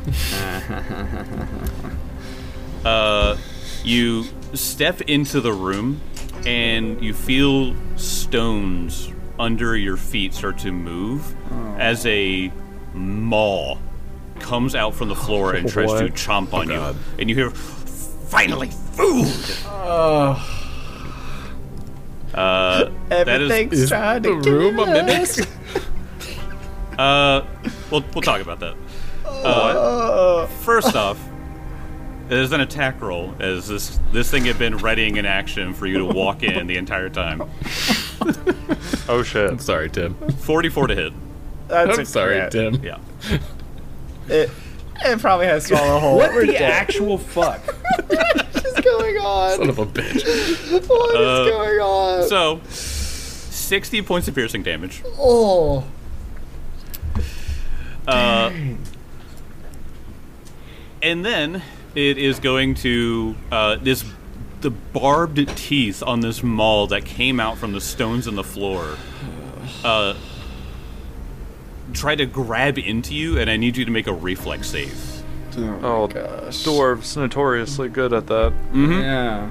uh, you step into the room, and you feel stones under your feet start to move as a maw comes out from the floor and tries to What? chomp on you. God. And you hear, "Finally, food!" Uh, that is. Is the room a mimic? Uh, we'll we'll talk about that. Uh, first off, there's an attack roll, as this this thing had been readying in action for you to walk in the entire time. Oh shit. I'm sorry, Tim. forty-four to hit. That's I'm sorry, Tim. Yeah. It, it probably has swallow hole. What We're the dead. actual fuck? What's going on? Son of a bitch. What is Uh, going on? So, sixty points of piercing damage. Oh. Uh, and then it is going to uh, this the barbed teeth on this maul that came out from the stones in the floor. Uh, try to grab into you, and I need you to make a reflex save. Oh, gosh. Dwarves notoriously good at that. Mm-hmm. Yeah.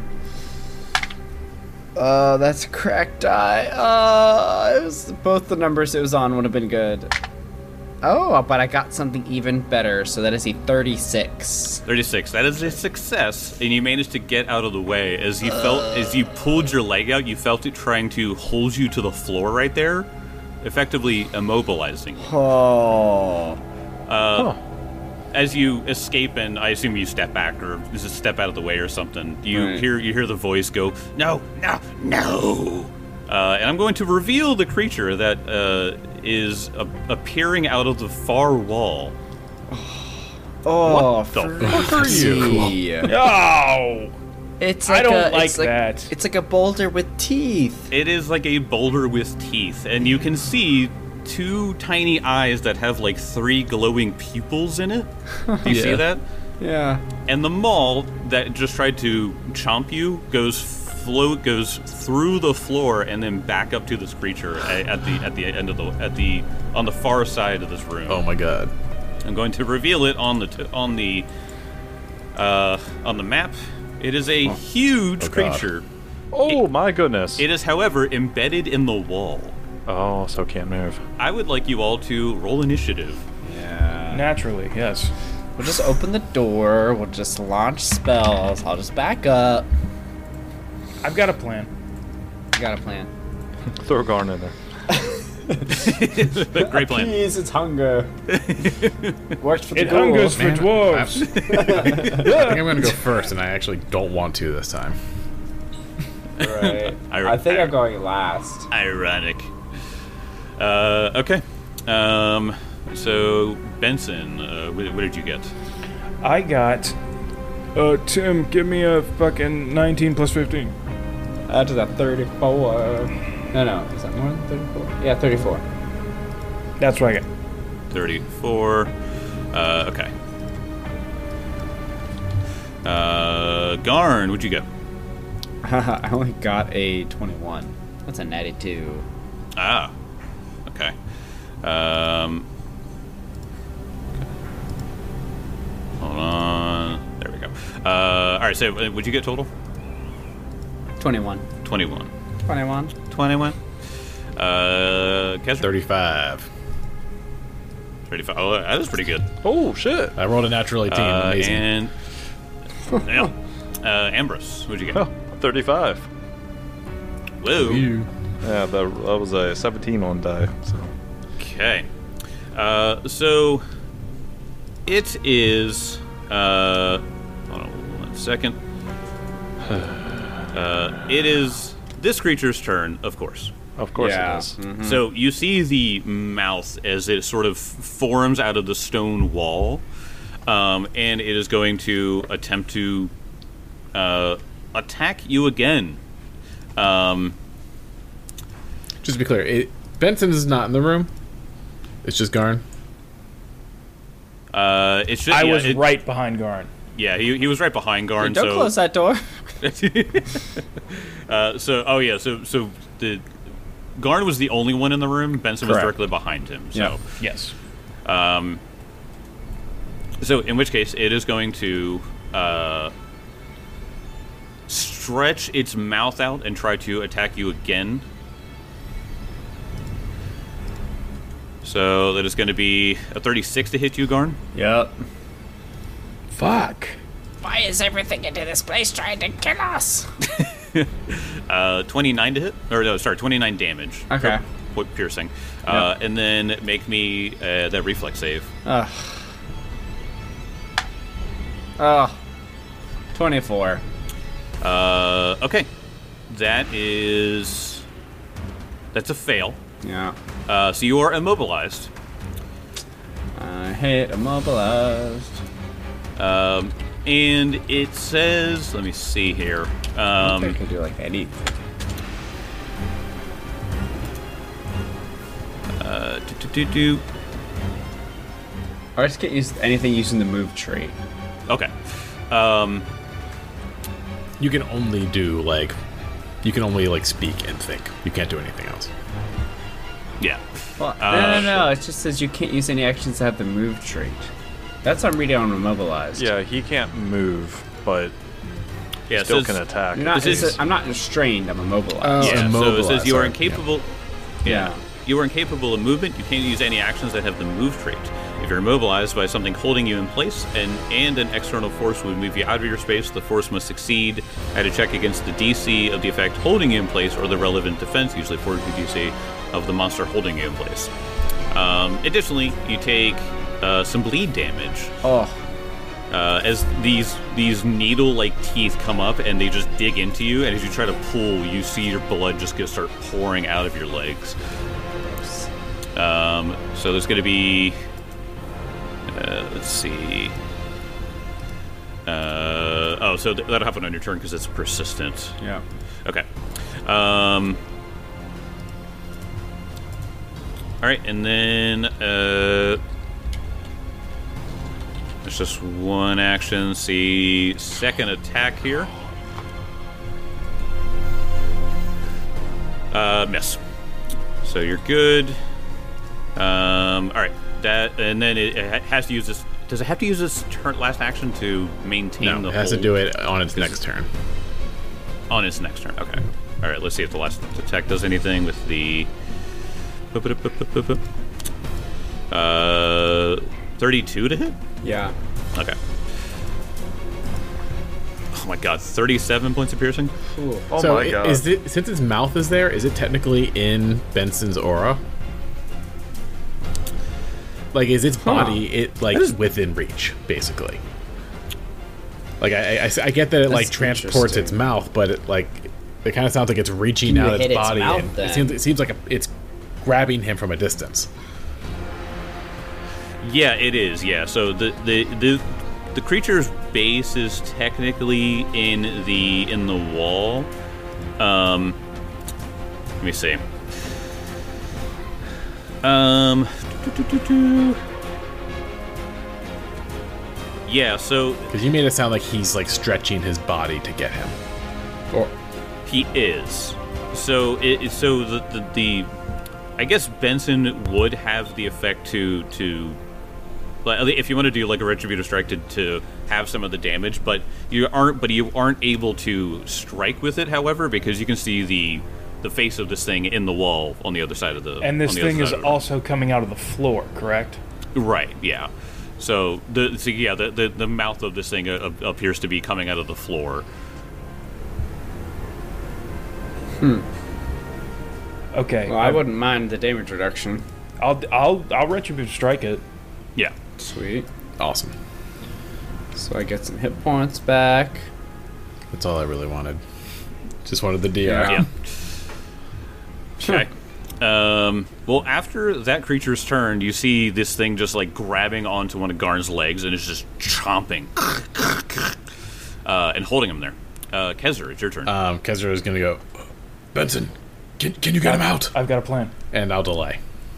Uh, that's a cracked die. Uh, it was both the numbers it was on would have been good. Oh, but I got something even better, so that is a thirty-six. thirty-six. That is a success, and you managed to get out of the way. As you felt, as you pulled your leg out, you felt it trying to hold you to the floor right there, effectively immobilizing you. Oh. Uh, As you escape, and I assume you step back or just step out of the way or something, you Right. hear you hear the voice go, "No, no, no!" Uh, and I'm going to reveal the creature that uh, is a- appearing out of the far wall. Oh, What the fuck are you? Oh! It's I like don't a, like it's like, that. It's like a boulder with teeth. It is like a boulder with teeth, and you can see two tiny eyes that have like three glowing pupils in it. Do you see Yeah. that? Yeah. And the maul that just tried to chomp you goes float goes through the floor and then back up to this creature at, at the at the end of the at the on the far side of this room. Oh my god. I'm going to reveal it on the t- on the uh, on the map. It is a huge Oh, God. creature. Oh, my goodness. It is, however, embedded in the wall. Oh, so can't move. I would like you all to roll initiative. Yeah. Naturally, yes. We'll just open the door. We'll just launch spells. I'll just back up. I've got a plan. Got a plan. Throw Garn in there. Great plan. Please, it's hunger. Works for the It hungers for Man, dwarves. I think I'm gonna go first, and I actually don't want to this time. Right. I- I think I- I'm going last. Ironic. Uh, okay. Um, so, Benson, uh, what, what did you get? I got. Uh, Tim, give me a fucking nineteen plus fifteen. That is a thirty-four. No, no. Is that more than thirty-four? Yeah, thirty-four. That's what I got. thirty-four. Uh, okay. Uh, Garn, what'd you get? I only got a twenty-one. That's a ninety-two. Ah. Okay. Um. Hold on. There we go. Uh, alright, so uh, what'd you get total? twenty-one. twenty-one. twenty-one. twenty-one. Uh, Kesser? Thirty-five. thirty-five. Oh, that is pretty good. Oh, shit. I rolled a natural eighteen. Uh, Amazing. and. Yeah. Uh, Ambrose, what'd you get? Oh, thirty-five. Whoa. You. Yeah, that, that was a seventeen on die. So. Okay. Uh, so it is. Uh, hold on one second. Uh, it is this creature's turn, of course. Of course Yeah. it is. Mhm. So you see the mouth as it sort of forms out of the stone wall, um, and it is going to attempt to uh, attack you again. Um, Just to be clear, it, Benson is not in the room. It's just Garn. uh, it's just, I yeah, was it- right behind Garn. Yeah, he, he was right behind Hey, Garn. don't so close that door. uh, so oh yeah, so so the Garn was the only one in the room. Benson was Correct. directly behind him. So, Yeah. Yes. um, so in which case, it is going to uh, stretch its mouth out and try to attack you again. So that is going to be a thirty-six to hit you, Garn. Yep. Fuck. Why is everything into this place trying to kill us? Uh, twenty-nine to hit, or no, sorry, twenty-nine damage. Okay. Point piercing, uh, and then make me uh, that reflex save. Ugh. Oh. twenty-four. Uh, okay, that is that's a fail. Yeah. Uh, so you are immobilized. I hate immobilized. Um, and it says, let me see here. I Um, can do like anything. uh, do, do, do, do. Or I just can't use anything using the move trait. Okay. Um, You can only do like, you can only like speak and think. You can't do anything else. Yeah. Well, Uh, no, no, no. It just says you can't use any actions that have the move trait. That's what I'm reading on immobilized. Yeah, he can't move, but Yeah, it still says- can attack. You're not, This it is- says- I'm not restrained. I'm immobilized. Oh, Yeah, so it immobilized, says you are sorry. incapable. Yeah. Yeah. You are incapable of movement. You can't use any actions that have the move trait. If you're immobilized by something holding you in place and, and an external force would move you out of your space, the force must succeed at a check against the D C of the effect holding you in place or the relevant defense, usually fortitude D C, of the monster holding you in place. Um, additionally, you take uh, some bleed damage. Oh, Uh, as these these needle-like teeth come up and they just dig into you, and as you try to pull, you see your blood just gonna start pouring out of your legs. Um, so there's gonna be, uh, let's see. Uh, oh, so th- that'll happen on your turn because it's persistent. yeah. Okay. Um, all right, and then uh, there's just one action. See, second attack here. Uh, miss. So you're good. Um, all right. That and then it, it has to use this. Does it have to use this turn last action to maintain No, the? it has to hold? do it on its next turn. On its next turn. Okay. All right. Let's see if the last attack does anything with the. Uh, thirty-two to hit. Yeah. Okay. Oh my god, thirty-seven points of piercing. Cool. Oh so my i- god. is it since its mouth is there? Is it technically in Benson's aura? Like, is its body it like within reach, basically? Like, I, I, I get that it like That's transports its interesting. mouth, but it like it kind of sounds like it's reaching Can you out its hit its body. mouth, and then? it seems it seems like a, it's grabbing him from a distance. Yeah, it is. Yeah. So the the the the creature's base is technically in the in the wall. Um, let me see. Um. doo-doo-doo-doo. Yeah. So Because you made it sound like he's like stretching his body to get him. Or he is. So it it- so the, the the I guess Benson would have the effect to to like, if you want to do like a retributive strike to, to have some of the damage, but you aren't but you aren't able to strike with it, however, because you can see the the face of this thing in the wall on the other side of the And this on the other thing side is of the room. also coming out of the floor, correct? Right, yeah. So the so yeah, the, the the mouth of this thing uh, appears to be coming out of the floor. Okay. Well, I wouldn't mind the damage reduction. I'll I'll I'll retributive strike it. Yeah. Sweet. awesome. So I get some hit points back. That's all I really wanted. Just wanted the D R. Yeah. Yeah. Okay. Um, well, after that creature's turn, you see this thing just like grabbing onto one of Garn's legs and is just chomping uh, and holding him there. Uh, Kezzer, it's your turn. Um, Kezra is gonna go. Benson, can can you get him out? I've got a plan. And I'll delay.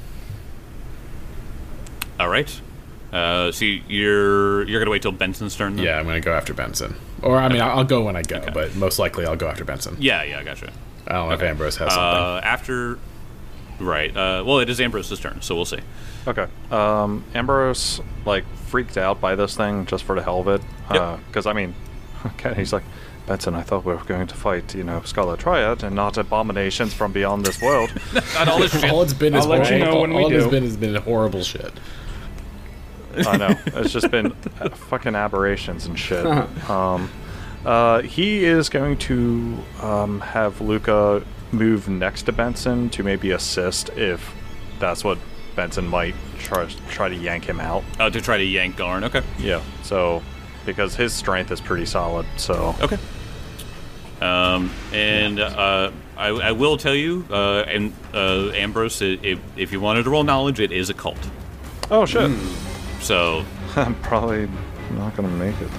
All right. Uh, so you're you're gonna wait till Benson's turn. Then? Yeah, I'm gonna go after Benson. Or I mean, I'll, I'll go when I go, but most likely I'll go after Benson. Yeah. Yeah. I gotcha. I don't know Okay. if Ambrose has something. Uh, after. Right. Uh, well, it is Ambrose's turn, so we'll see. Okay. Um, Ambrose like freaked out by this thing just for the hell of it. Yep. Because I mean, okay, he's like, Benson, I thought we were going to fight, you know, Scarlet Triad and not abominations from beyond this world. Not all this shit. all it's been is I'll let you horrible- know when we all it's do. been has been horrible shit. I know. It's just been uh, fucking aberrations and shit. Um, uh, he is going to um, have Luca move next to Benson to maybe assist if that's what Benson might try, try to yank him out. Uh, to try to yank Garn. Okay. Yeah. So, because his strength is pretty solid. So, Okay. Um, and uh, I, I will tell you, uh, and uh, Ambrose, i if, if you wanted to roll knowledge, it is a cult. oh shit. So I'm probably not gonna make it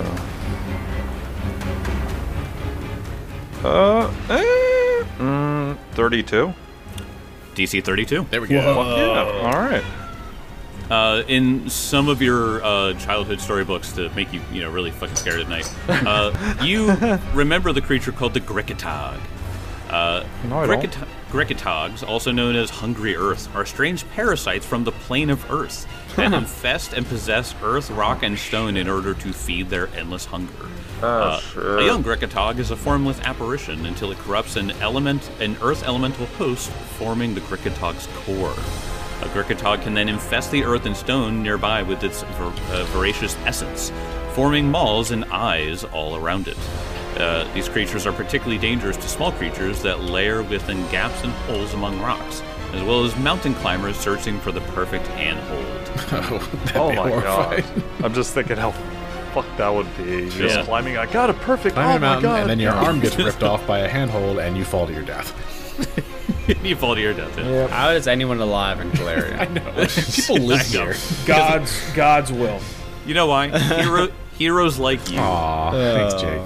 though. Uh, eh, mm, thirty-two. D C thirty-two. There we go. Yeah. All right. Uh, in some of your uh, childhood storybooks to make you, you know, really fucking scared at night, uh, you remember the creature called the Gricketog. Uh, No, I don't. Grickot- Gricketogs, also known as Hungry Earth, are strange parasites from the plane of Earth that infest and possess earth, rock, and stone in order to feed their endless hunger. Uh, sure. A young Gricketog is a formless apparition until it corrupts an element, an earth elemental host, forming the Gricketog's core. A Gricketog can then infest the earth and stone nearby with its vor- uh, voracious essence, forming maws and eyes all around it. Uh, these creatures are particularly dangerous to small creatures that lair within gaps and holes among rocks, as well as mountain climbers searching for the perfect handhold. Oh, that'd Oh be my horrifying. god. I'm just thinking how fuck that would be. Just Yeah. climbing. I got a perfect. Climb Oh a my mountain, god. and then your arm gets ripped off by a handhold, and you fall to your death. You fall to your death. yeah. Yep. How is anyone alive in Galarian? I know. People live I know. here. God's God's will. You know why? Hero, heroes like you. Aw, thanks, Jake.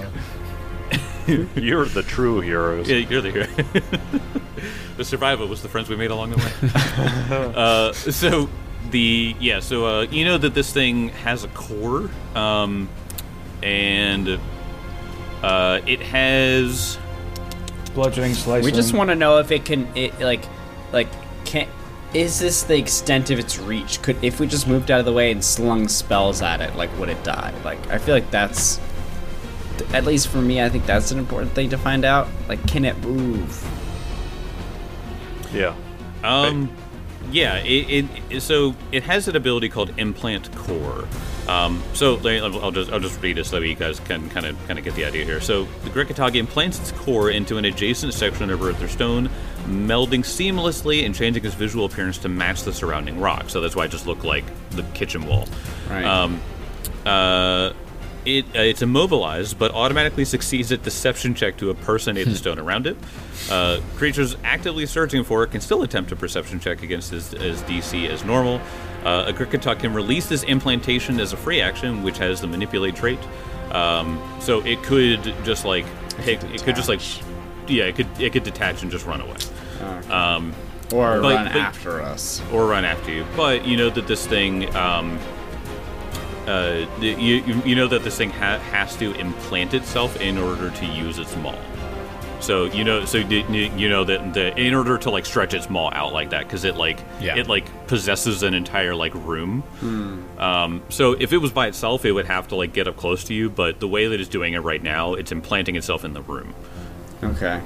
You're the true heroes. Yeah, you're the hero. The survival was the friends we made along the way. uh, so the yeah, so uh, you know that this thing has a core, um, and uh, it has. Bludgeoning, slicing. We just want to know if it can, it, like, like, can is this the extent of its reach? Could if we just moved out of the way and slung spells at it, like, would it die? Like, I feel like that's, at least for me, I think that's an important thing to find out. Like, can it move? Yeah. Um, yeah, it, it, it so it has an ability called Implant Core. Um, so let- I'll just I'll just read it so that you guys can kind of kind of get the idea here. So the Gricketog implants its core into an adjacent section of earth or stone, melding seamlessly and changing its visual appearance to match the surrounding rock. So that's why it just looked like the kitchen wall. Right. Um, uh, it uh, it's immobilized, but automatically succeeds at deception check to impersonate the stone around it. Uh, creatures actively searching for it can still attempt a perception check against its, its D C as normal. Uh, a Gricketog can release this implantation as a free action, which has the manipulate trait. Um, so it could just like it, it could just like yeah, it could it could detach and just run away. Um, Or but- run but- after us? or run after you. But you know that this thing, um, uh, you, you you know that this thing ha- has to implant itself in order to use its maw. So you know, so you you know that the, in order to like stretch its maw out like that, because it like Yeah. it like possesses an entire like room. Um, so if it was by itself, it would have to like get up close to you. But the way that it's doing it right now, it's implanting itself in the room. Okay.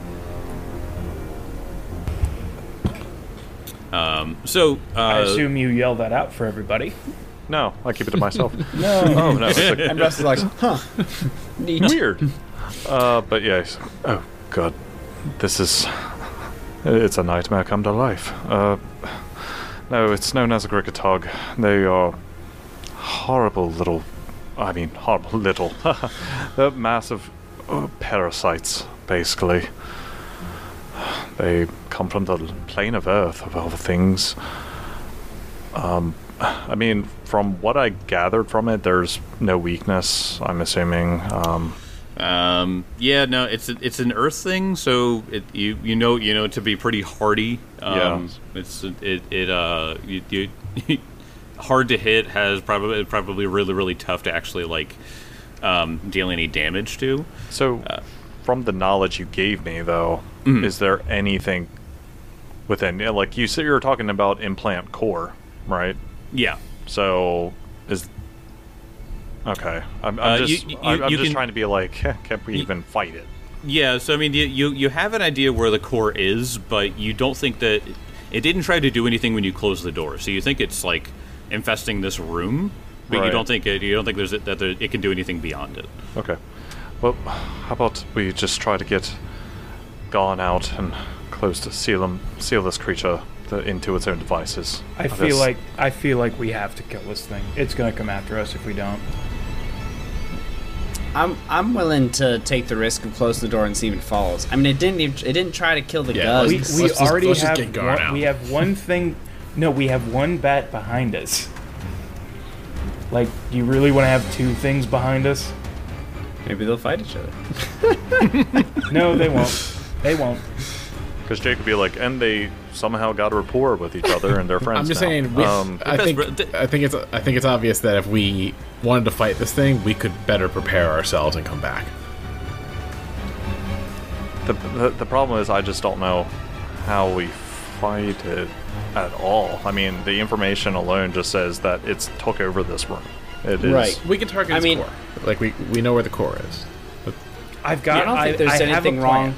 Um, so uh, I assume you yell that out for everybody. No, I keep it to myself. No. Oh no, it's like, And Russ is like, huh, neat. weird. Uh, but yes. Oh god, this is. It's a nightmare come to life. Uh, no, it's known as a Gricketog. They are horrible little. I mean, horrible little. They're massive uh, parasites, basically. They come from the plane of Earth, of all things. Um, I mean, from what I gathered from it, there's no weakness, I'm assuming. Um, Um, yeah, no, it's it's an Earth thing, so it you you know you know to be pretty hardy. Um, it's it it uh you, you hard to hit, has probably probably really really tough to actually like um, deal any damage to. so, from the knowledge you gave me, though, Mhm. is there anything within, yeah, like you said, you were talking about implant core, right? Yeah, So, is okay. I'm, Uh, I'm you- just you- I'm, I'm you just can- trying to be like, can we You- even fight it? yeah. So I mean, you, you you have an idea where the core is, but you don't think that it didn't try to do anything when you close the door. So you think it's like infesting this room, but you Right. don't think it you don't think there's that there, it can do anything beyond it. Okay. Well, how about we just try to get gone out and close to seal them, seal this creature to, into its own devices. I This- feel like I feel like we have to kill this thing. It's gonna come after us if we don't. I'm I'm willing to take the risk of closing the door and see if it follows. I mean, it didn't even, it didn't try to kill the Yeah, gun. We, let's- we let's just- already let's just have get going one, out. we have one thing. No, we have one bat behind us. Like, do you really want to have two things behind us? Maybe they'll fight each other. No, they won't. They won't. Because Jake would be like, and they somehow got a rapport with each other and they're friends. I'm just now. saying. We, Um, I Best think bro- th- I think it's I think it's obvious that if we wanted to fight this thing, we could better prepare ourselves and come back. The, the the problem is I just don't know how we fight it at all. I mean, the information alone just says that it's took over this room. It is Right. We can target I its mean- core. Like we we know where the core is. But, I've got. I don't think there's I have a anything plan. wrong.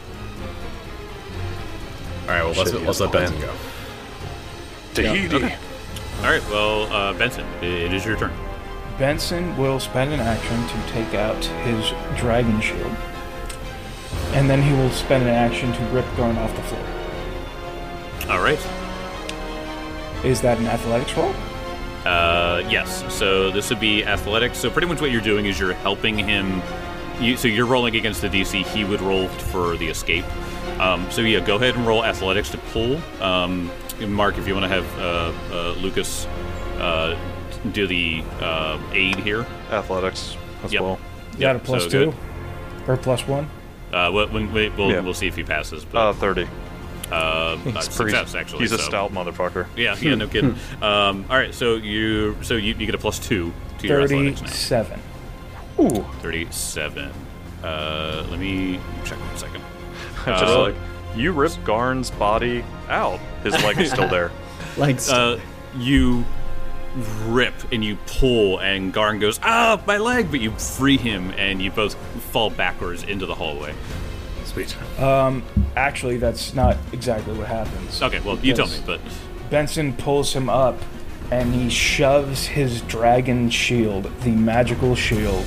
all right, well let's Shit, let's yes, let Benson plan. go. Tahiti. Okay. All right. Well, uh, Benson, it is your turn. Benson will spend an action to take out his dragon shield, and then he will spend an action to rip Garn off the floor. All right. Is that an athletics roll? Uh, yes. So this would be athletics. So pretty much what you're doing is you're helping him. You, so you're rolling against the D C. He would roll for the escape. Um, so yeah, go ahead and roll athletics to pull. Um, Mark, if you want to have uh, uh, Lucas uh, do the uh, aid here. Athletics as Yep. well. You got a plus so two good. or plus one? Uh, when, when, we- we'll, Yeah. we'll see if he passes. But, Uh, thirty. uh, uh, Pretty- success actually. He's a so- stout motherfucker. Yeah, yeah, no kidding. um, all right, so you so you, you get a plus two to your athletics now. Thirty-seven. Ooh. Thirty-seven. Uh, let me check one second. Just Uh, like you ripped Garn's body out. His leg is still there. Like, Uh, you rip and you pull, and Garn goes, "Ah, my leg!" But you free him, and you both fall backwards into the hallway. Sweet. Um, actually, that's not exactly what happens. Okay, well, you tell me, Because but Benson pulls him up, and he shoves his dragon shield, the magical shield,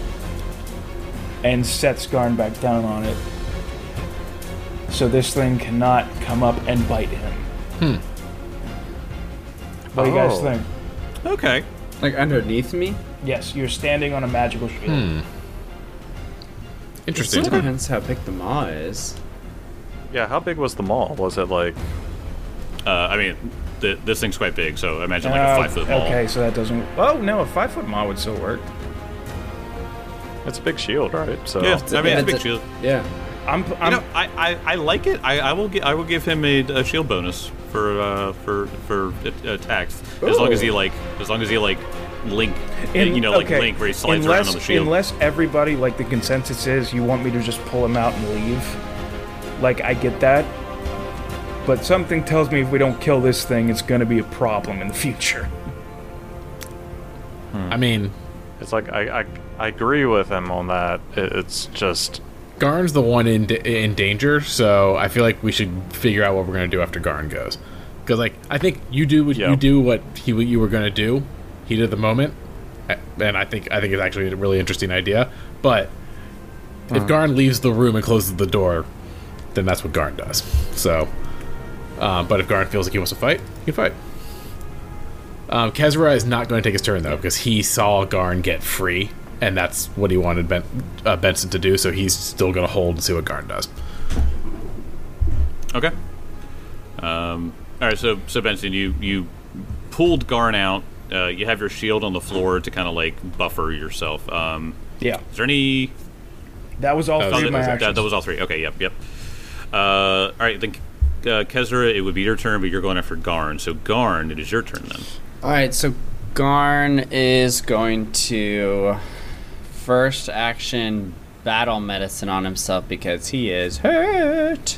and sets Garn back down on it. So this thing cannot come up and bite him. Hmm. What do you guys Oh. think? okay. like underneath me? Yes, you're standing on a magical shield. Hmm. It Interesting. still depends how big the maw is. Yeah, how big was the mall? Was it like Uh, I mean, th- this thing's quite big, so I imagine like a Uh, five-foot ball. Okay, so that doesn't. Oh no, a five foot maw would still work. it's a big shield, right? So Yeah, I mean, yeah, it's a big it's a- shield. Yeah. I'm. You I'm know, I, I, I like it. I, I will gi- I will give him a, a shield bonus for uh, for for a- attacks as long as he Ooh. like as long as he like link in- you know like okay, link where he slides unless, around on the shield. Unless everybody, like the consensus is, you want me to just pull him out and leave. Like I get that, but something tells me if we don't kill this thing, it's going to be a problem in the future. I mean, it's like I, I I agree with him on that. It, it's just Garn's the one in in danger, so I feel like we should figure out what we're gonna do after Garn goes. Because like I think you do what Yeah. you do what he what you were gonna do, heat of the moment, a- and I think I think it's actually a really interesting idea. But if Garn leaves the room and closes the door, then that's what Garn does. So, uh, but if Garn feels like he wants to fight, he can fight. Um, Kezra is not going to take his turn though because he saw Garn get free, and that's what he wanted ben- uh, Benson to do. So he's still going to hold and see what Garn does. Okay. Um, all right, so so Benson, you you pulled Garn out. Uh, you have your shield on the floor to kind of like buffer yourself. Um, Yeah, is there any? that was all Oh, three that, of my that- actions. that was all three. Okay, yep, yep. Uh, all right, then uh, Kezra, it would be your turn, but you're going after Garn. So Garn, it is your turn then. All right, so Garn is going to first action battle medicine on himself because he is hurt.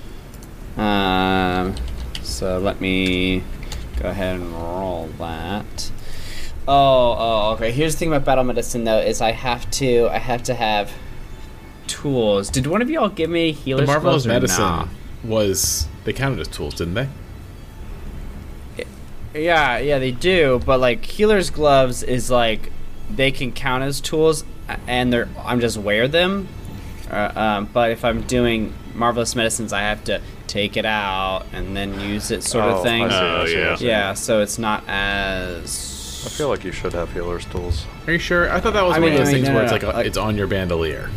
Um, so let me go ahead and roll that. Oh, oh, okay. Here's the thing about battle medicine though is I have to, I have to have tools. Did one of y'all give me The healer's marvelous gloves or medicine nah? was they counted as tools, didn't they? Yeah, yeah, they do. But like healer's gloves is like they can count as tools, and they're I'm just wear them. Uh, um, but if I'm doing marvelous medicines, I have to take it out and then use it, sort Oh, of thing. I see, Oh, I see, I yeah. see. Yeah, so it's not as. I feel like you should have healer's tools. Are you sure? I thought that was I one mean- of those I mean, things no, where no, it's like no, a, like- it's on your bandolier.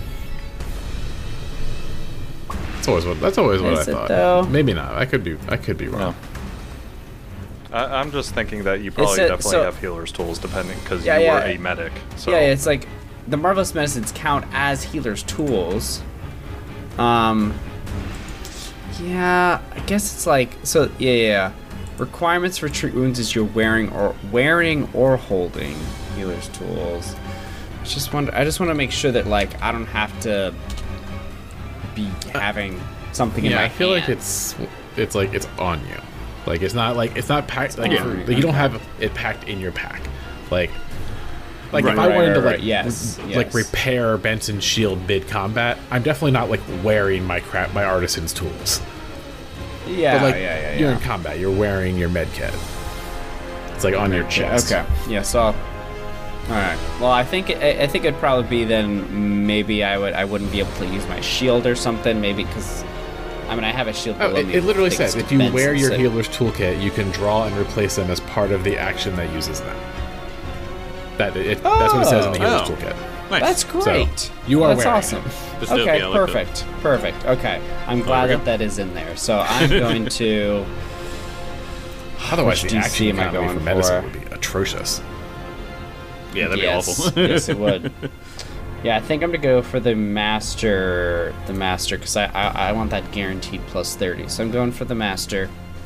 That's always what. That's always what Is I it, thought. though? Maybe not. I could be. I could be wrong. I, I'm just thinking that you probably a- definitely so- have healer's tools, depending because Yeah, you yeah. were a medic. So Yeah, it's like the marvelous medicines count as healer's tools. Um. Yeah, I guess it's like so. Yeah, yeah. yeah. Requirements for treat wounds is you're wearing or wearing or holding healer's tools. I just want. I just want to make sure that like I don't have to be having something in Yeah, my I feel hand. like it's it's like it's on you. Like it's not like it's not packed. Like, on like me, you don't okay. have it packed in your pack. Like like Right, if I right, wanted right, to like right. Yes, r- yes. like repair Benson's shield mid combat, I'm definitely not like wearing my crap my artisan's tools. yeah, But like yeah, yeah, you're yeah. in combat, you're wearing your med kit. It's like on your chest. Okay. Yeah. So. All right. Well, I think I, I think it'd probably be then maybe I would I wouldn't be able to use my shield or something maybe because I mean I have a shield. Oh, below it, me it literally with says fixed if you defense, wear your so- healer's toolkit, you can draw and replace them as part of the action that uses them. That it, that's what it says in the Oh. healer's Oh. toolkit. Nice. That's great. So, you are That's wearing awesome. That's dope, Okay, yeah, I like that. perfect, perfect. Okay, I'm There glad we that go. that is in there. So I'm going to. Otherwise, Which the D C action am I economy going for medicine for? would be atrocious. Yeah, that'd yes, be awful. yes, it would. Yeah, I think I'm gonna go for the master, the master, because I, I I want that guaranteed plus thirty. So I'm going for the master.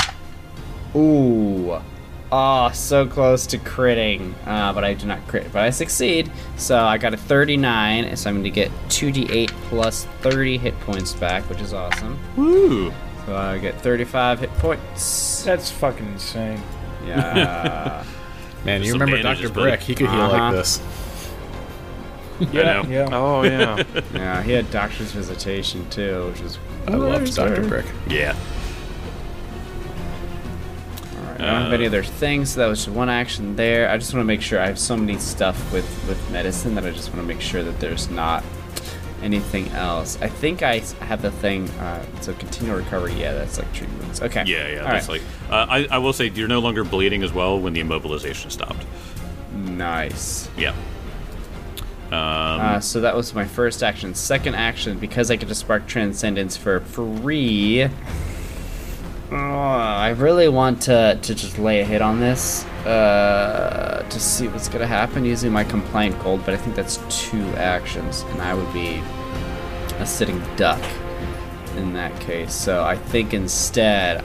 Ooh, oh, so close to critting, uh, but I do not crit, but I succeed. So I got a thirty-nine, so I'm gonna get two d eight plus thirty hit points back, which is awesome. Woo! So I get thirty-five hit points. That's fucking insane. Yeah. Man, you Some remember bandages, Doctor buddy. Brick? He could heal Uh-huh. like this. Yeah, know. yeah. Oh yeah. Yeah, he had doctor's visitation too, which is I loved Doctor Brick. Yeah. Alright, I don't have any other things, so that was just one action there. I just want to make sure I have so many stuff with, with medicine that I just want to make sure that there's not anything else. I think I s- have the thing, uh, so continual recovery, yeah, that's like treatment wounds. Okay. Yeah, yeah. All That's right. like. Uh, I, I will say you're no longer bleeding as well when the immobilization stopped. Nice. Yeah. Um, Uh, so that was my first action. Second action, because I get to spark transcendence for free. Oh, I really want to to just lay a hit on this uh, to see what's gonna happen using my compliant gold, but I think that's two actions, and I would be a sitting duck in that case. So I think instead,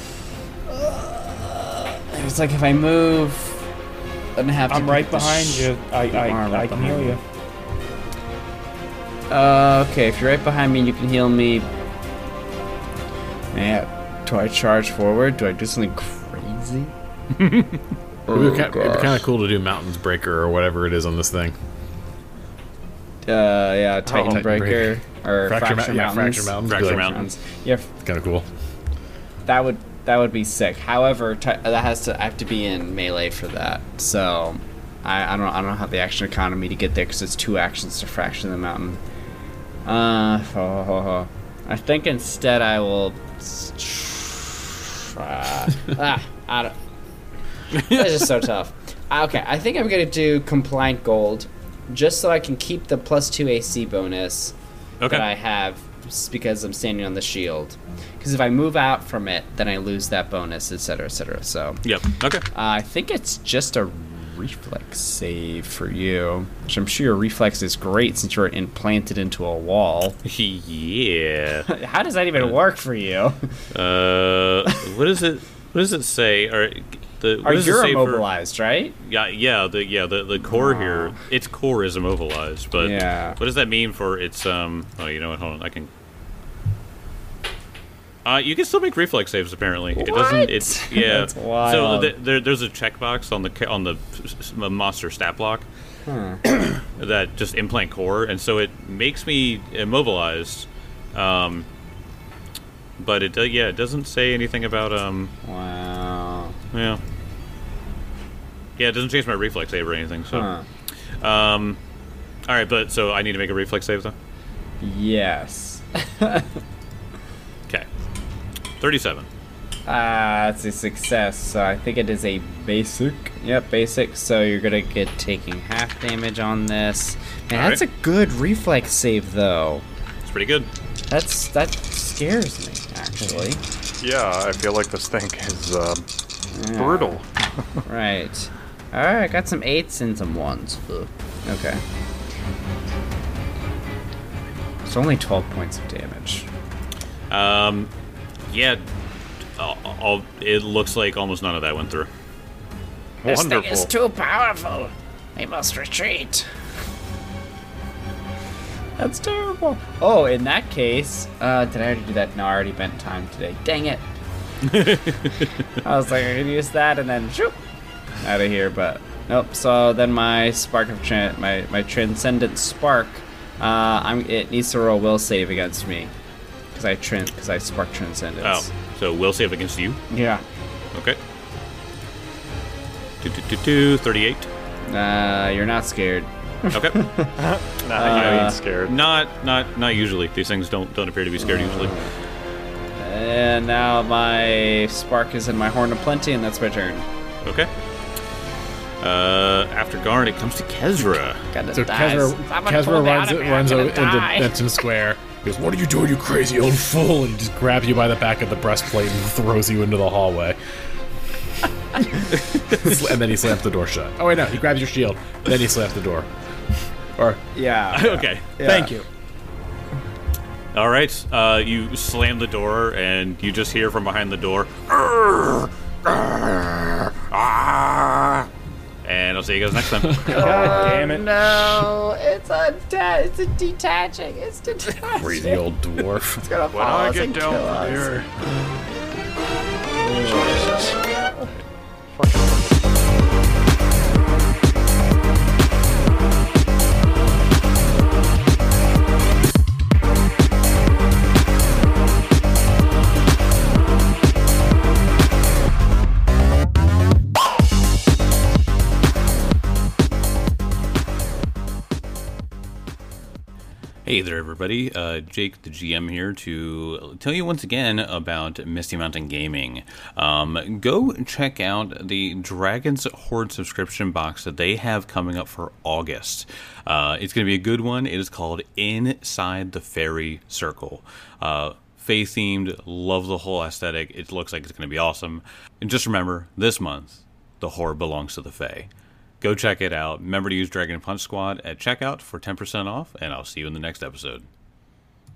uh, it's like if I move, I'm gonna have to. I'm right beat the behind sh- you. I, You are I, right I can heal behind you. Uh, okay, if you're right behind me and you can heal me. Man, do I charge forward? Do I do something crazy? It would be kind gosh. of cool to do Mountains Breaker or whatever it is on this thing. Uh, yeah, Titan Titan Breaker or Fracture Fracture, Mou- yeah, Mountains. Fracture Mountains. Fracture Like, Mountains. Yeah, Kind of cool. that would that would be sick. However, ti that has to I have to be in melee for that. So I, I don't I don't have the action economy to get there because it's two actions to Fracture the Mountain. Uh, ho, ho, ho. I think instead I will. Uh, ah, I don't. This is so tough. Okay, I think I'm gonna do compliant gold, just so I can keep the plus two A C bonus okay. that I have s- because I'm standing on the shield. Because if I move out from it, then I lose that bonus, et cetera, et cetera. So Yep. Okay. uh, I think it's just a reflex save for you, which I'm sure your reflex is great since you're implanted into a wall. Yeah. How does that even work for you? Uh, what does it? What does it say? Or the what Are does it you say for- immobilized, right? Yeah, yeah, the yeah the the core here. Its core is immobilized, but Yeah. what does that mean for its um? Oh, you know what? Hold on, I can. Uh, you can still make reflex saves. Apparently, it doesn't. What? It's yeah. That's So wild. th- there, there's a checkbox on the ca- on the s- s- monster stat block that just implant core, and so it makes me immobilized. Um, but it do- yeah, it doesn't say anything about um. Wow. Yeah. Yeah, it doesn't change my reflex save or anything. So, Huh. um, all right, but so I need to make a reflex save though. Yes. Okay, thirty-seven. Ah, it's a success. So I think it is a basic. Yep, basic. So you're gonna get taking half damage on this. Man, All that's right. a good reflex save, though. It's pretty good. That's that scares me, actually. Yeah, I feel like this thing is uh, Yeah. brutal. Right. All right, I got some eights and some ones. Ugh. Okay. It's only twelve points of damage. Um, yeah. I'll, I'll, it looks like almost none of that went through. This Wonderful. thing is too powerful. We must retreat. That's terrible. Oh, in that case, uh, did I already do that? No, I already bent time today. Dang it. I was like, I could use that and then shoot out of here, but nope. So then my spark of tra- my my transcendent spark, uh, I'm it needs to roll will save against me because I tran because I spark transcendence. Oh, so will save against you? Yeah. Okay. Two, two, two, two, thirty-eight. Uh, you're not scared. Okay. Nah, Uh, you ain't scared. Not, not, not usually. These things don't don't appear to be scared usually. And now my spark is in my horn of plenty, and that's my turn. Okay. Uh, after Garn, it comes to Kezra. Gotta So die. Kezra, Someone Kezra pull me runs, out of here, runs I'm o- gonna into die. Benson Square. He goes, "What are you doing, you crazy old fool?" And just grabs you by the back of the breastplate and throws you into the hallway. And then he slams the door shut. Oh wait, no, he grabs your shield. Then he slams the door. Or Yeah. Okay. thank you. All right. Uh, you slam the door, and you just hear from behind the door. "Arr! Arr! Ah!" And I'll see you guys next time. God damn it. No, it's a de- it's a detaching. It's detaching. Crazy old dwarf. It's gonna When follow I us get and down kill from us. here. Hey there, everybody. Uh, Jake, the G M here, to tell you once again about Misty Mountain Gaming. Um, go check out the Dragon's Horde subscription box that they have coming up for August. Uh, it's going to be a good one. It is called Inside the Fairy Circle. Uh, Fae-themed, love the whole aesthetic. It looks like it's going to be awesome. And just remember, this month, the Horde belongs to the Fae. Go check it out. Remember to use Dragon Punch Squad at checkout for ten percent off, and I'll see you in the next episode.